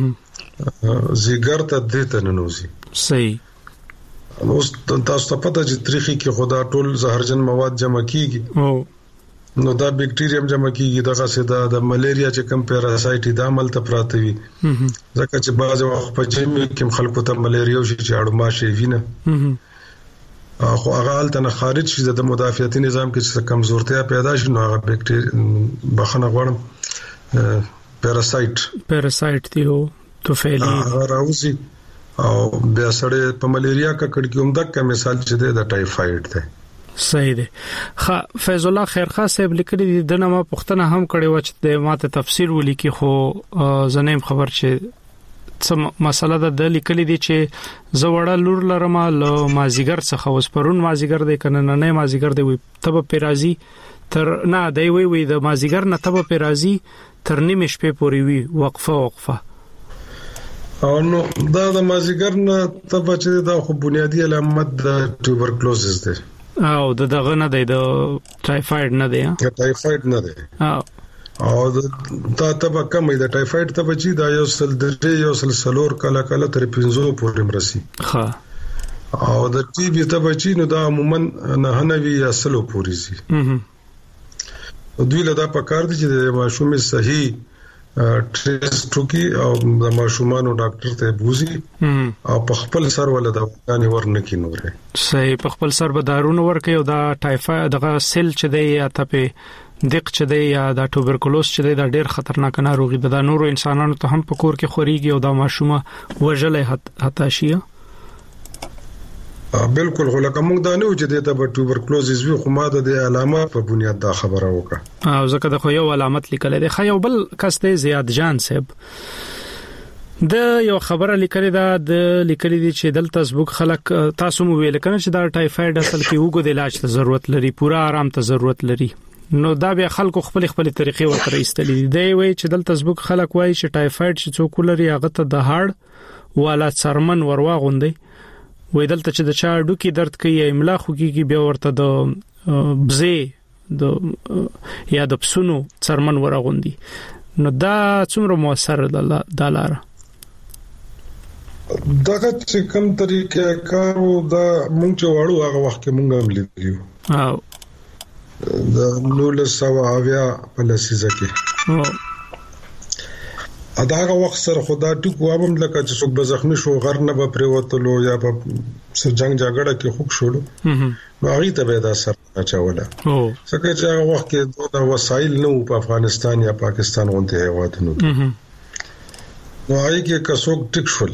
زیګر ته دته ننوزي صحیح نو تاسو ته پته چې تریخي کې خدا ټول زهرجن مواد جمع کیږي نو دا بیکټیریم جمع کیږي دغه سدا د ملیریا چې کم پیراسایټ د عمل ته پراته وي ځکه چې بعض وخت په جمی کې خلکو ته ملیریا شي چې اړو ماشي وینه خو هغه حالت نه خارج شي د مدافعتي نظام کې چې کمزورتیا پیدا شي نو هغه بیکټیریم بخنه غوړم پیراسایټ دی او توفیلی راوزی او بیا سره په ملیریا کا کډ کې عمدک مثال چې د ټایفاید ده صحیح دی فیض الله خیرخوا صاحب لیکلي دي د نامه پښتنه هم کړي و چې د ماته تفسیر ولیکي خو زنیم خبر چې سم مسله د لیکلي دي چې زوړه لور لرمه له مازیګر څخه اوس پرون مازیګر دی کنه نه مازیګر دی وي تب پیرازي تر نه دی وي د مازیګر نه تب پیرازي تر نیمه شپې پورې وي وقفه او نو دا د مازیګر نه تب چې دا خو بنیادی علامت د ټوبرکلوزس دی او دغه نه دی د ټایفاید نه دی ټایفاید نه دی او دا تبه کم دی ټایفاید تبه چې دا یو سل درې یو سل سلور کله تر 15 پورې مرسي ها او د ټي بي تبه چې نو دا عموما نه نوي یا سلو پورې سي دوی له دا پکار دي چې د ماشومې صحیح ټیسټ وکي او د ماشومانو ډاکټر ته بوزي او په خپل سر ول د وکانې ورنکې نورې صحیح په خپل سر به دارونه ورکي او دا ټایفاید دغه سیل چې دی یا ته دق چې دی یا دا ټوبرکلوز چې دی دا ډیر خطرناک ناروغي ده د نورو انسانانو ته هم په کور کې خوريږي او دا ماشومه وژلې حتی شي بالکل خو لکه موږ دا نه و چې د ټوبرکلوزز وی خو ماده د علامات په بنیاد دا خبره وکړه او ځکه د خو یو علامت لیکل دي خو یو بل کس ته زیاد جان صاحب د یو خبره لیکل دا د لیکل دي چې دلته زبوک خلک تاسو مو ویل کنه چې دا ټایفاید اصل کې وګو د علاج ته ضرورت لري پورا آرام ته ضرورت لري نو دا به خلکو خپل طریقې ورته ایستلې دی وی چې دلته زبوک خلک وایي چې ټایفاید چې څوک لري هغه ته د هاړ والا څرمن ورواغوندي وې دلته چې د چا ډوکی درد کوي املا خو کیږي بیا ورته د بزې د یا د پسونو څرمن ورغوندي نو دا څومره موثر ده لاره دغه چې کوم طریقې کارو دا مونږ چې واړو هغه وخت کې مونږ هم لیدلو او د نو سوا اویا په لسیزه کې اداغه وخت سره خدا ټکو هم لکه چې څوک بزخمی شو غر نه به پریوتلو یا په جنگ جګړه کې خوب شولو نو هغه ته به دا سر اچوله څنګه چې هغه وخت کې دا وسایل نه په افغانستان یا پاکستان غونډه هیوادونو نو هغه کې کڅوک ټیک شول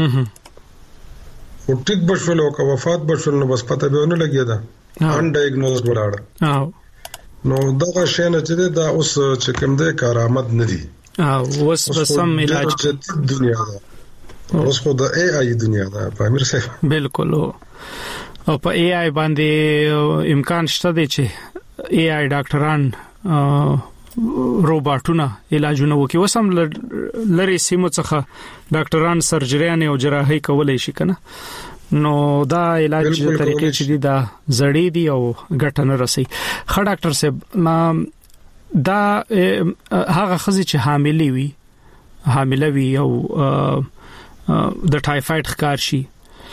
او ټیک بشول او وفات بشول نو بس پته به نه لګیدا ان ډایګنوزډ ولاړ نو دا شنه چې دا اوس چې کوم د کارآمد نه دي اوس بسم علاج دنیا ده اوس خو د اي اي دنیا ده په امیر صاحب بالکل او په اي اي باندې امکان شته دی چې اي اي ډاکټران روباټونه علاجونه وکي وسم لری سیمو څخه ډاکټران سرجریان او جراحي کولای شي کنه نو دا علاج د طریقې چې دی دا زړې دی او ګټه نه رسي خا ډاکټر صاحب دا هغه خزي چې حامله وي او د ټایفاید ښکار شي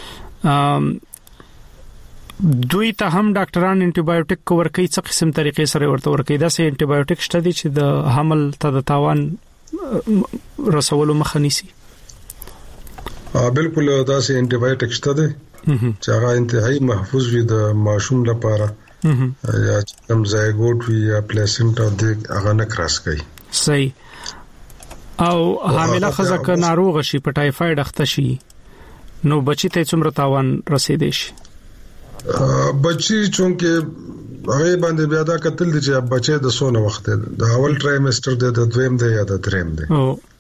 دوی ته هم ډاکټران انټي بایوټیک ورکوي څه قسم طریقې سره ورته ورکوي دا سه انټي بایوټیک شته دي چې د حمل ته د تاوان رسولو مخه نیسي بالکل دا سه انټي بایوټیک شته دي چې هغه انتهایی محفوظ وي د ماشوم لپاره یا کوم زایګوټ وی یا پلیسنټا د هغه نه کراس کوي صحیح او حامله خزه ک ناروغ شي په ټایفاید اخته شي نو بچی ته څومره تاوان رسیدي شي بچی چونکه هغه باندې بیا دا قتل دي چې بچی د سونه وخت د اول ټرایمستر د دویم دی یا د دریم دی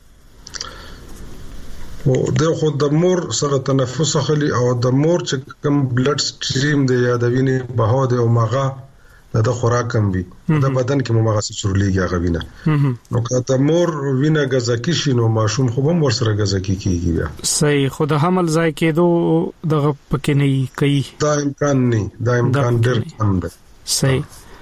او د خو د مور سره تنفس خلی او د مور چې کوم بلډ سټریم دی یا د وینې بهاو دی او ماغه دا خوراک کم وي دا بدن کې مغه سورليږي هغه وینه نو کته مور وینه غزکی شي نو ماشوم خو هم ورسره غزکی کیږي بیا صحیح خود حمل ځای کېدو دغه پکې نه کوي دا امکان ډېر کم دی صحیح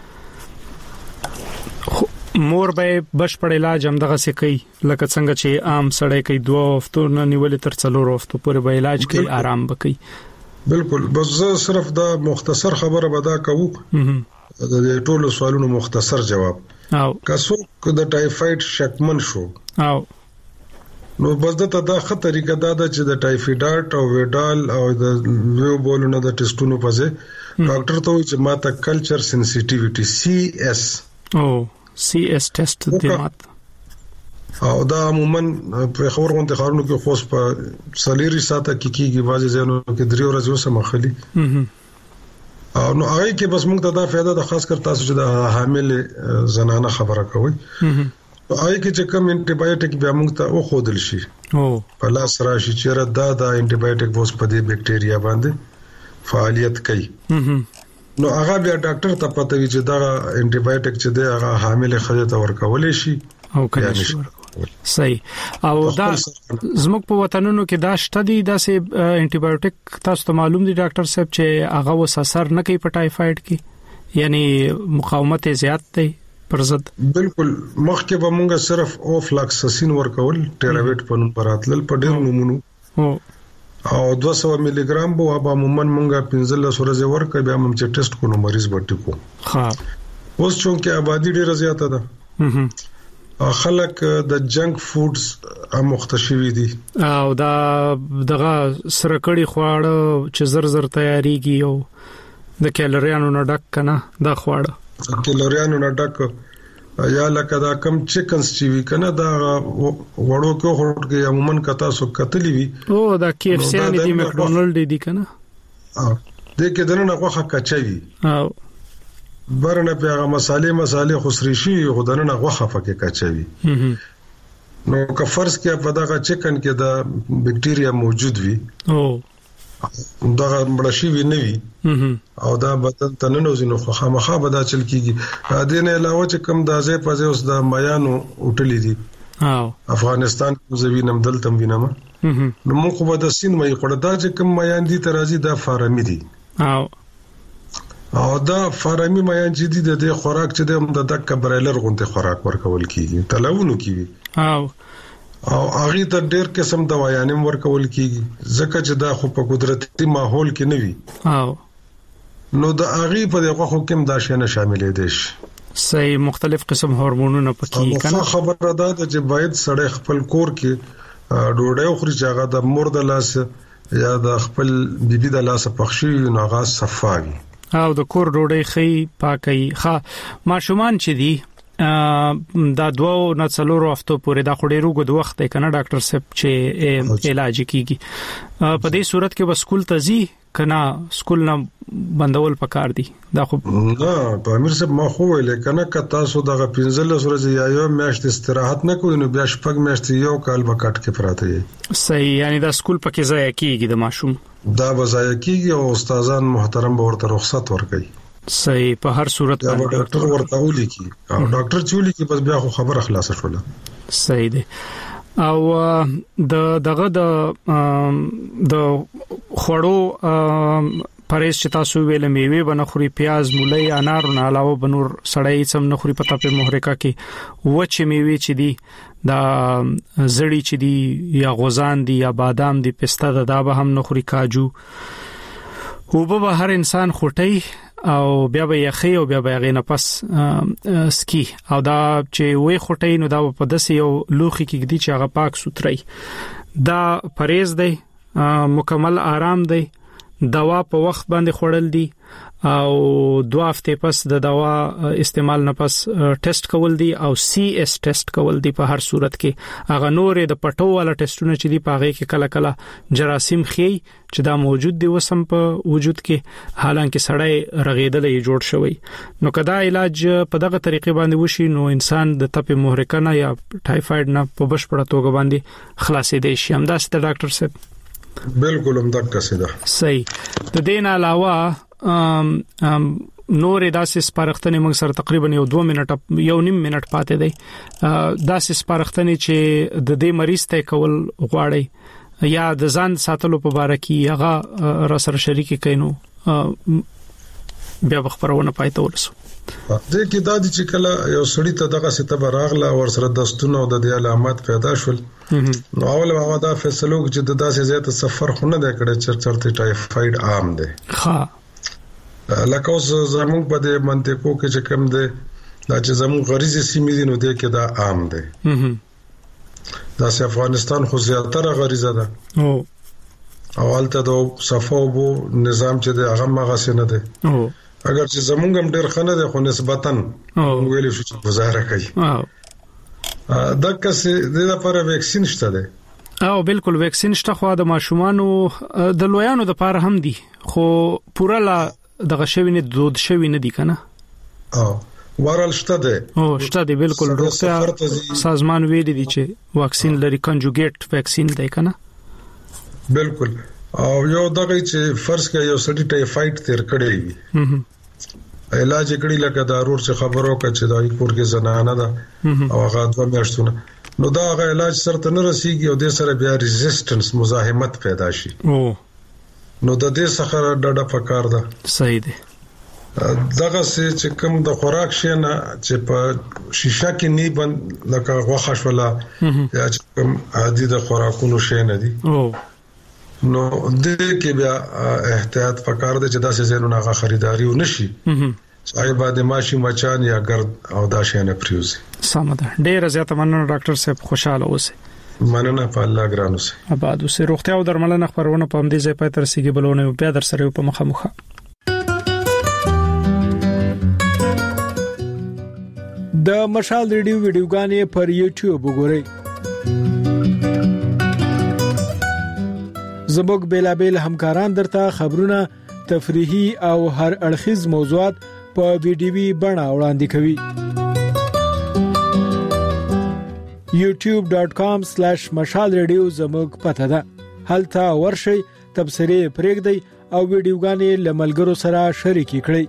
مور به بشپړ علاج هم دغه څه کوي لکه څنګه چې عام سړی کوي 2 هفتو نه نیولې تر 4 هفتو پورې به علاج کوي آرام وکړي بالکل بس صرف دا مختصر خبره بدا کوو د ټولو سوالونو مختصر جواب او کاسو د ټایفاید شکمن شو او نو بس دا خطر طریقه دا چې د ټایفیډاټ او ویډال او د نو بولونو د ټیسټونو پځه ډاکټر ته وایي چې ماته کلچر سنسټیویټي CS او CS ټیسټ دی ماته او دا عموما په خبر غونډه خارونو کې خوښ په سلیری ساته کیږي واځي ځنو کې 3 ورځې وسه مخالي او نو هغه کې بس موږ ته دا فائدہ د خاص کر تاسو چې د حامل زنانه خبره کوي هغه کې چې کوم انټي بایوټیک بیا موږ ته او خودل شي او په لاس راشي چې دا انټي بایوټیک ووس په دې بکټیریا باندې فعالیت کوي نو هغه بیا ډاکټر ته پته وی چې دا انټي بایوټیک چې دی هغه حامل خځه ته ورکول شي او کله شي صحیح او دا زموږ په وطنونو کې دا شته دي د سه انټي بایوټیک تاسو ته معلوم دي ډاکټر صاحب چې هغه وس اثر نه کوي په ټایفاید کې یعنی مقاومت زیات دی پر ضد بالکل مخکې به مونږه صرف اوفلاکساسین ورکول ټیراویټ په نوم پراتل په ډیر نمونو او 200 ملي ګرام بو ابا عموما مونږه 15 ورځې ورکړ بیا موږ چې ټیسټ کو نو مریض بټی کو ها اوس چې آبادی ډیره زیاته ده خلک د جنک فودز مختشوي دي او دا دغه سرکړی خواړه چې زر تیاریږي او د کیلریانو نه ډک کنه دا خواړه کیلریانو نه ډک یا لکه دا کم چیکنز چې وی کنه دا وړو کې هوټ کې عموما کتا سو کتلی وی او دا KFC دي مکډونالډ دي کنه دې کې دنه غوخه کچوي او برنه په هغه مسالې خسري شي غدنه غوخه فکه کچوي نو که فرض کې په دغه چکن کې دا بکټیریا موجود وي او دا مړشي وی نه وي او دا بدن تننو زینو خامخا بدا چل کیږي دا نه علاوه چې کم دازه پځه اوس د میانو اوټلې دي او افغانستان کې زوینم دلته وینم نو موږ په د سین مې خړه دا چې کم میان دي ترازی دا فارمی دي او دا فارمی میان چې دي د خوراک چې د دک برایلر غونته خوراک ورکول کیږي تلوونو کیږي او هغه ته ډېر قسم دوايانې ورکول کیږي ځکه چې دا خو په قدرتي ماحول کې نه وي او نو د هغه په دغه حکم دا شنه شاملې دي صحیح مختلف قسم هورمونونه پکې کنه خبره ده چې باید سړی خپل کور کې ډوډۍ خوري چې هغه د مور د لاس یا د خپل بیبي د لاس پخشي نو هغه صفاوي او د کور ډوډۍ خې پاکي ښه ماشومان چې دي دا 2 نه 4 هفتو پورې دا خوري روغ د وخت کنه ډاکټر صاحب چې علاج کیږي په دې صورت کې به سکول ته ځي کنه سکول نه بندول پکار دي دا خو نه په امیر صاحب ما خو ویل کنه ک تاسو دغه 15 ورځې یا یو میاشت استراحت نه کوئ نو بیا شپږ میاشتې یو کال وکټ کې پراته یي صحیح یعنی دا سکول پکې ځای کیږي د ماشوم دا بځای کیږي او استادان محترم به ورته رخصت ورکړي صحیح په هر صورت باندې ډاکټر ورته ولي کی او ډاکټر چولي کی بس بیا خو خبره خلاصه شوله صحیح دی او دغه د خړو پرېز چې تاسو ویل میوه بنخوري پیاز مولای انار نه علاوه بنور سړی سم نخوري پتا په محرکه کې وچه میوه چې دی دا زړی چې دی یا غوزان دی یا بادام دی پسته دا به هم نخوري کاجو او به هر انسان خوټي او بیا به یخي او بیا به غینه پس سکی او دا چې وې خوټي نو دا په دسه یو لوخي کې دی چې هغه پاک سوتري دا پرېز دی مکمل آرام دی دوا په وخت باندې خوړل دي او 2 هفته پس د دوا استعمال نه پس ټیسټ کول دي او CS ټیسټ کول دي په هر صورت کې هغه نورې د پټو والا ټیسټونه چې دي پاغه کې کله کله جراثیم خي چې دا موجود دي وسم په وجود کې حالانکه سړی رغیدلې جوړ شوی نو کدا علاج په دغه طریقې باندې وشي نو انسان د تپې محرکه نه یا ټایفاید نه په بشپړه توګه باندې خلاصې دي شي همداس د ډاکټر صاحب بالکل هم دغه څه ده صحیح د دین علاوه نور داسې سپارښتنې موږ سره تقریبا 2 منټه 1.5 منټ پاتې دی داسې سپارښتنې چې د دې مریض ته کول غواړي یا د ځان ساتلو په اړه کې هغه را سره شریک کینو بیا خبرونه پاتې ورسو د کې د چې کله یو سړی ته دغه ستبه راغله ور سره دستونه او د دې علامات پیدا شول نو اول هغه دا فیصله وکړه چې د داسې زیات سفر خونه د کړه چرته ټایفاید عام دی ها لکه اوس زموږ په دې منطقو کې چې کوم دی دا چې زموږ غریزي سیمې دي نو د کې دا عام دی دا سه افغانستان خو زیاتره غریزه ده او حالت د صفوبو نظام چې د هغه مغه نه دی اگر چې زمونږ هم ډېر خنه ده خو نسبتاً ویلې شو چې گزاره کوي دا کسې د لپاره ویکسین شته ده او بالکل ویکسین شته خو د ماشومانو د لویانو د لپاره هم دي خو پوره لا دغه شوی نه دود شوی نه دي کنه ورال شته ده شته دي بالکل روغتیا سازمان ویلي دي چې واکسین لري کنجوګیټ ویکسین دی کنه بالکل او یو دغه چې فرض کړئ یو سړی ټایفاید تیر کړی وي علاج کړي لکه دارور چې خبرو کړي چې دای کور کې زنانه ده او هغه 2 میاشتونه نو دا هغه علاج سره نه رسیږي او د سره بیا ریزिस्टنس مزاحمت پیدا شي نو د دې څخه ډډه پکار ده صحیح دی دغه چې کوم د خوراک شي نه چې په شیشه کې نه بند لکه غوښه شولا یا چې کوم عادي د خوراکونو شي نه دي نو د کې بیا احتیاط پکار دی چې داسې زینو نه خریداري ونشي صاحب د ماشي مچان یا ګرد او دا شي نه پریوزي سمده ډیر زیاته مننه ډاکټر صاحب خوشاله اوسئ مننه په الله ګران اوسئ آباد اوسئ روغتیا او درملنه خبرونه په همدې ځای پاتې رسیدي بلونه بیا در سره په مخه د مشال ریډیو ویډیوګانې پر یوټیوب وګورئ زموږ بیلابل همکاران درته خبرونه تفریحي او هر اړخیز موضوعات په ویډیوي بڼه وړاندې کوي youtube.com/mashalradio زموږ پته ده هلته ورشي تبصرې پرېږدئ او ویډیوګانې لملګرو سره شریک کړئ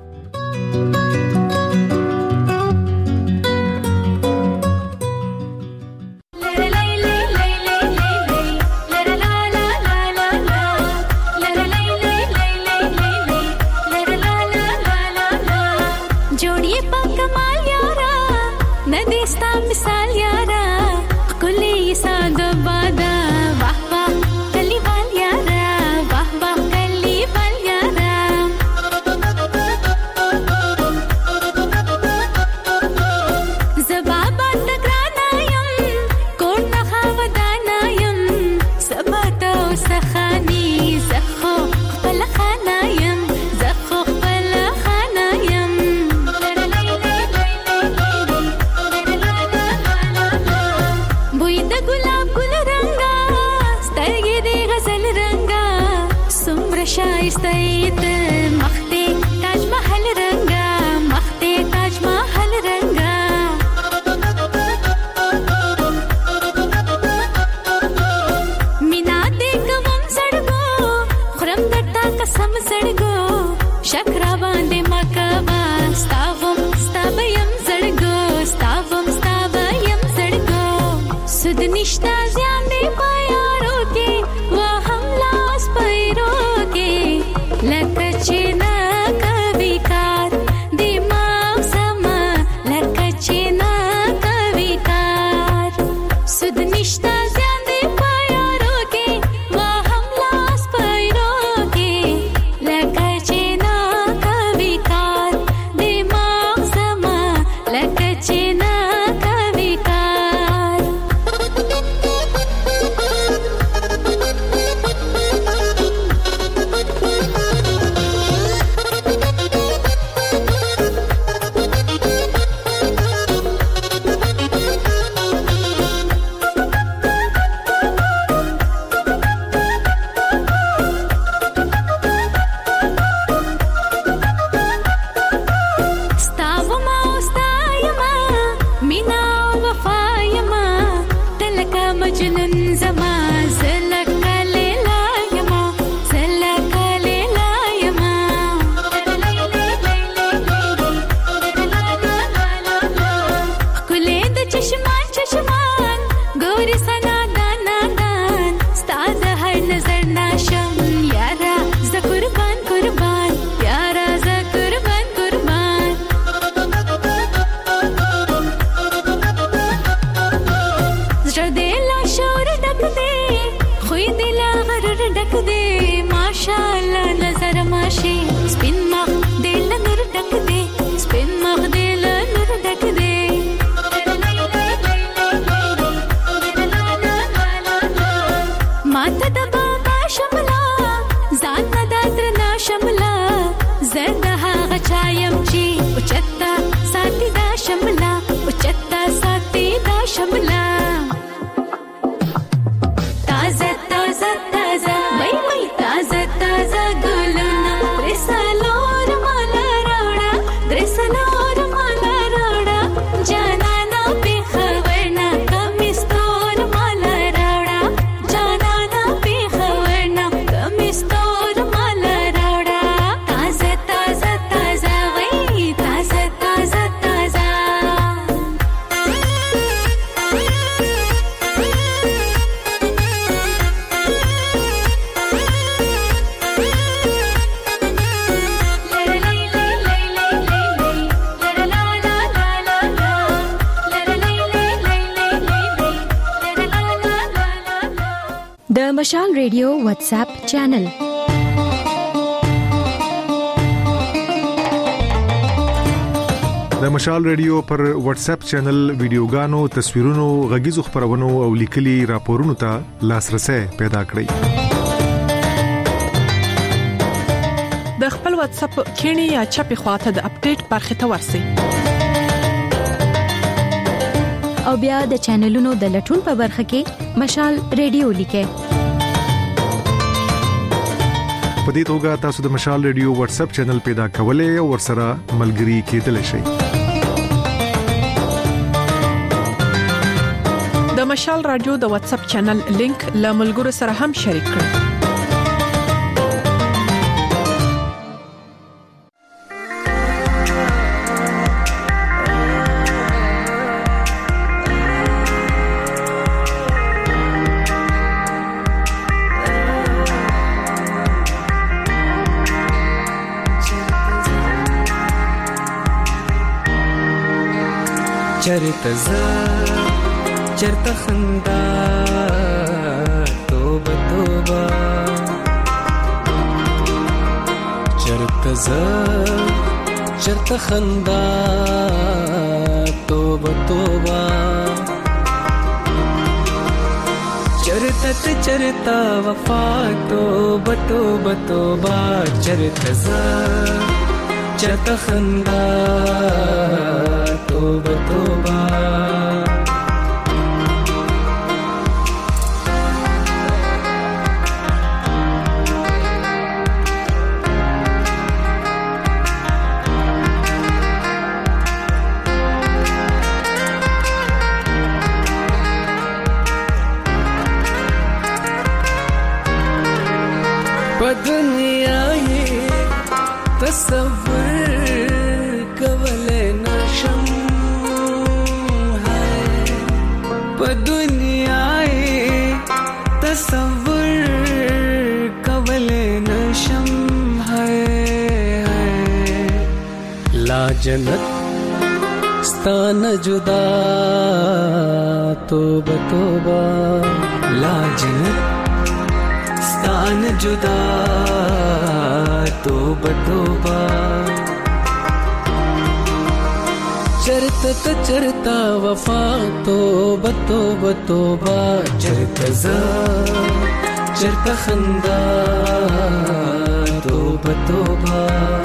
بچایم چې اوچتا ساتي دا شملا اوچتا ساتي دا شملا تازه تازه تازه مې مې تازه تازه ګلونه درسلور مال راوړه درسلور مال راوړه جانانا په خبرنا کمستور مال راوړه جانانا په خبرنا کمستور مال راوړه تازه تازه تازه وای تازه تازه تازه د مشال ریډیو واتس اپ چینل د مشال ریډیو پر واتس اپ چینل ویډیوګانو تصویرونو غږیزو خبرونو او لیکلي راپورونو ته لاسرسي پیدا کړئ د خپل واتس اپ کینی یا چپی خواته د اپډیټ برخه ته ورسئ او بیا د چینلونو د لټون په برخه کې مشال ریډیو لیکه په دې توګه تاسو د مشال ریډیو واتس اپ چینل پیدا کولای او ورسره ملګري کېدلی شئ د مشال رادیو د واتس اپ چینل لینک له ملګرو سره هم شریک کړئ چرته خندا توبه توبه چرته خندا توبه توبه چرته وفا توبه توبه توبه چرته خندا توبه توبه په دنیا یې تصور کولای نشم په دنیا یې تصور کولای نشم لا جنت ستان جدا توبه توبه لا جنت ستان جدا توبه توبه چرتا وفا توبه توبه توبه چرتا خندا توبه توبه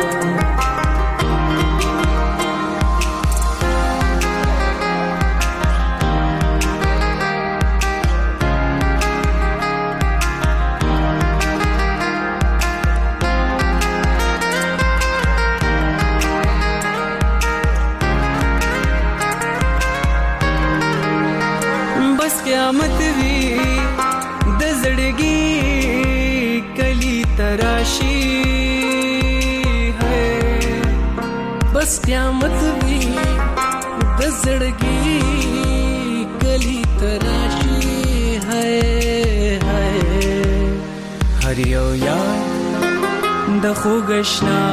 قیامت وی د زړګي کلی تراشی ہے بس قیامت وی د زړګي کلی تراشی ہے هر یو یاد د خوګشنا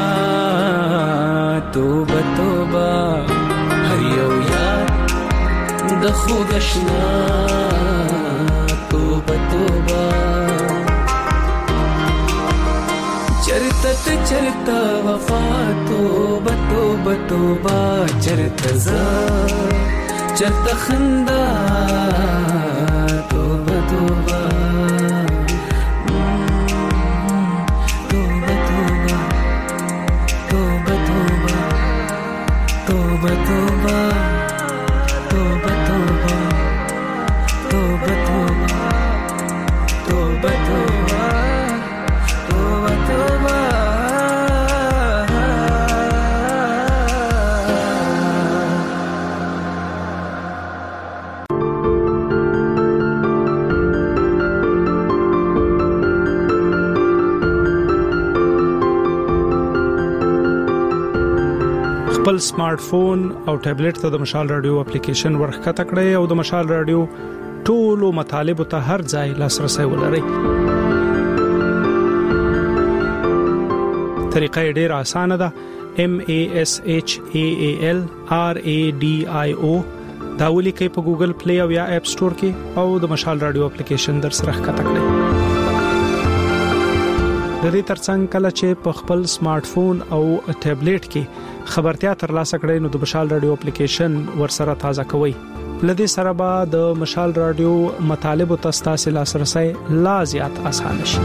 توبه توبه هر یو یاد د خوګشنا توبه توبه چرتا وفا توبه توبه توبه چرتا خندا توبه توبه توبه توبه توبه توبه خپل سمارټ فون او ټابلیټ ته د مشال رادیو اپلیکیشن ورخته کړئ او د مشال رادیو ټولو مطالب ته هر ځای لاسرسي ولرئ. طریقه ډېره اسانه ده. MASHAALRADIO دا ولیکئ په ګوګل پلی او یا اپ سٹور کې او د مشال رادیو اپلیکیشن در سره ښکته کړئ. د دې ترڅنګ کله چې په خپل سمارټ فون او ټابلیټ کې خبرتیا ترلاسه کړئ نو د مشال رادیو اپلیکیشن ورسره تازه کوئ. لدې سره به د مشال رادیو مطالب او تاسو لاسرسي لا زیات اسانه شي.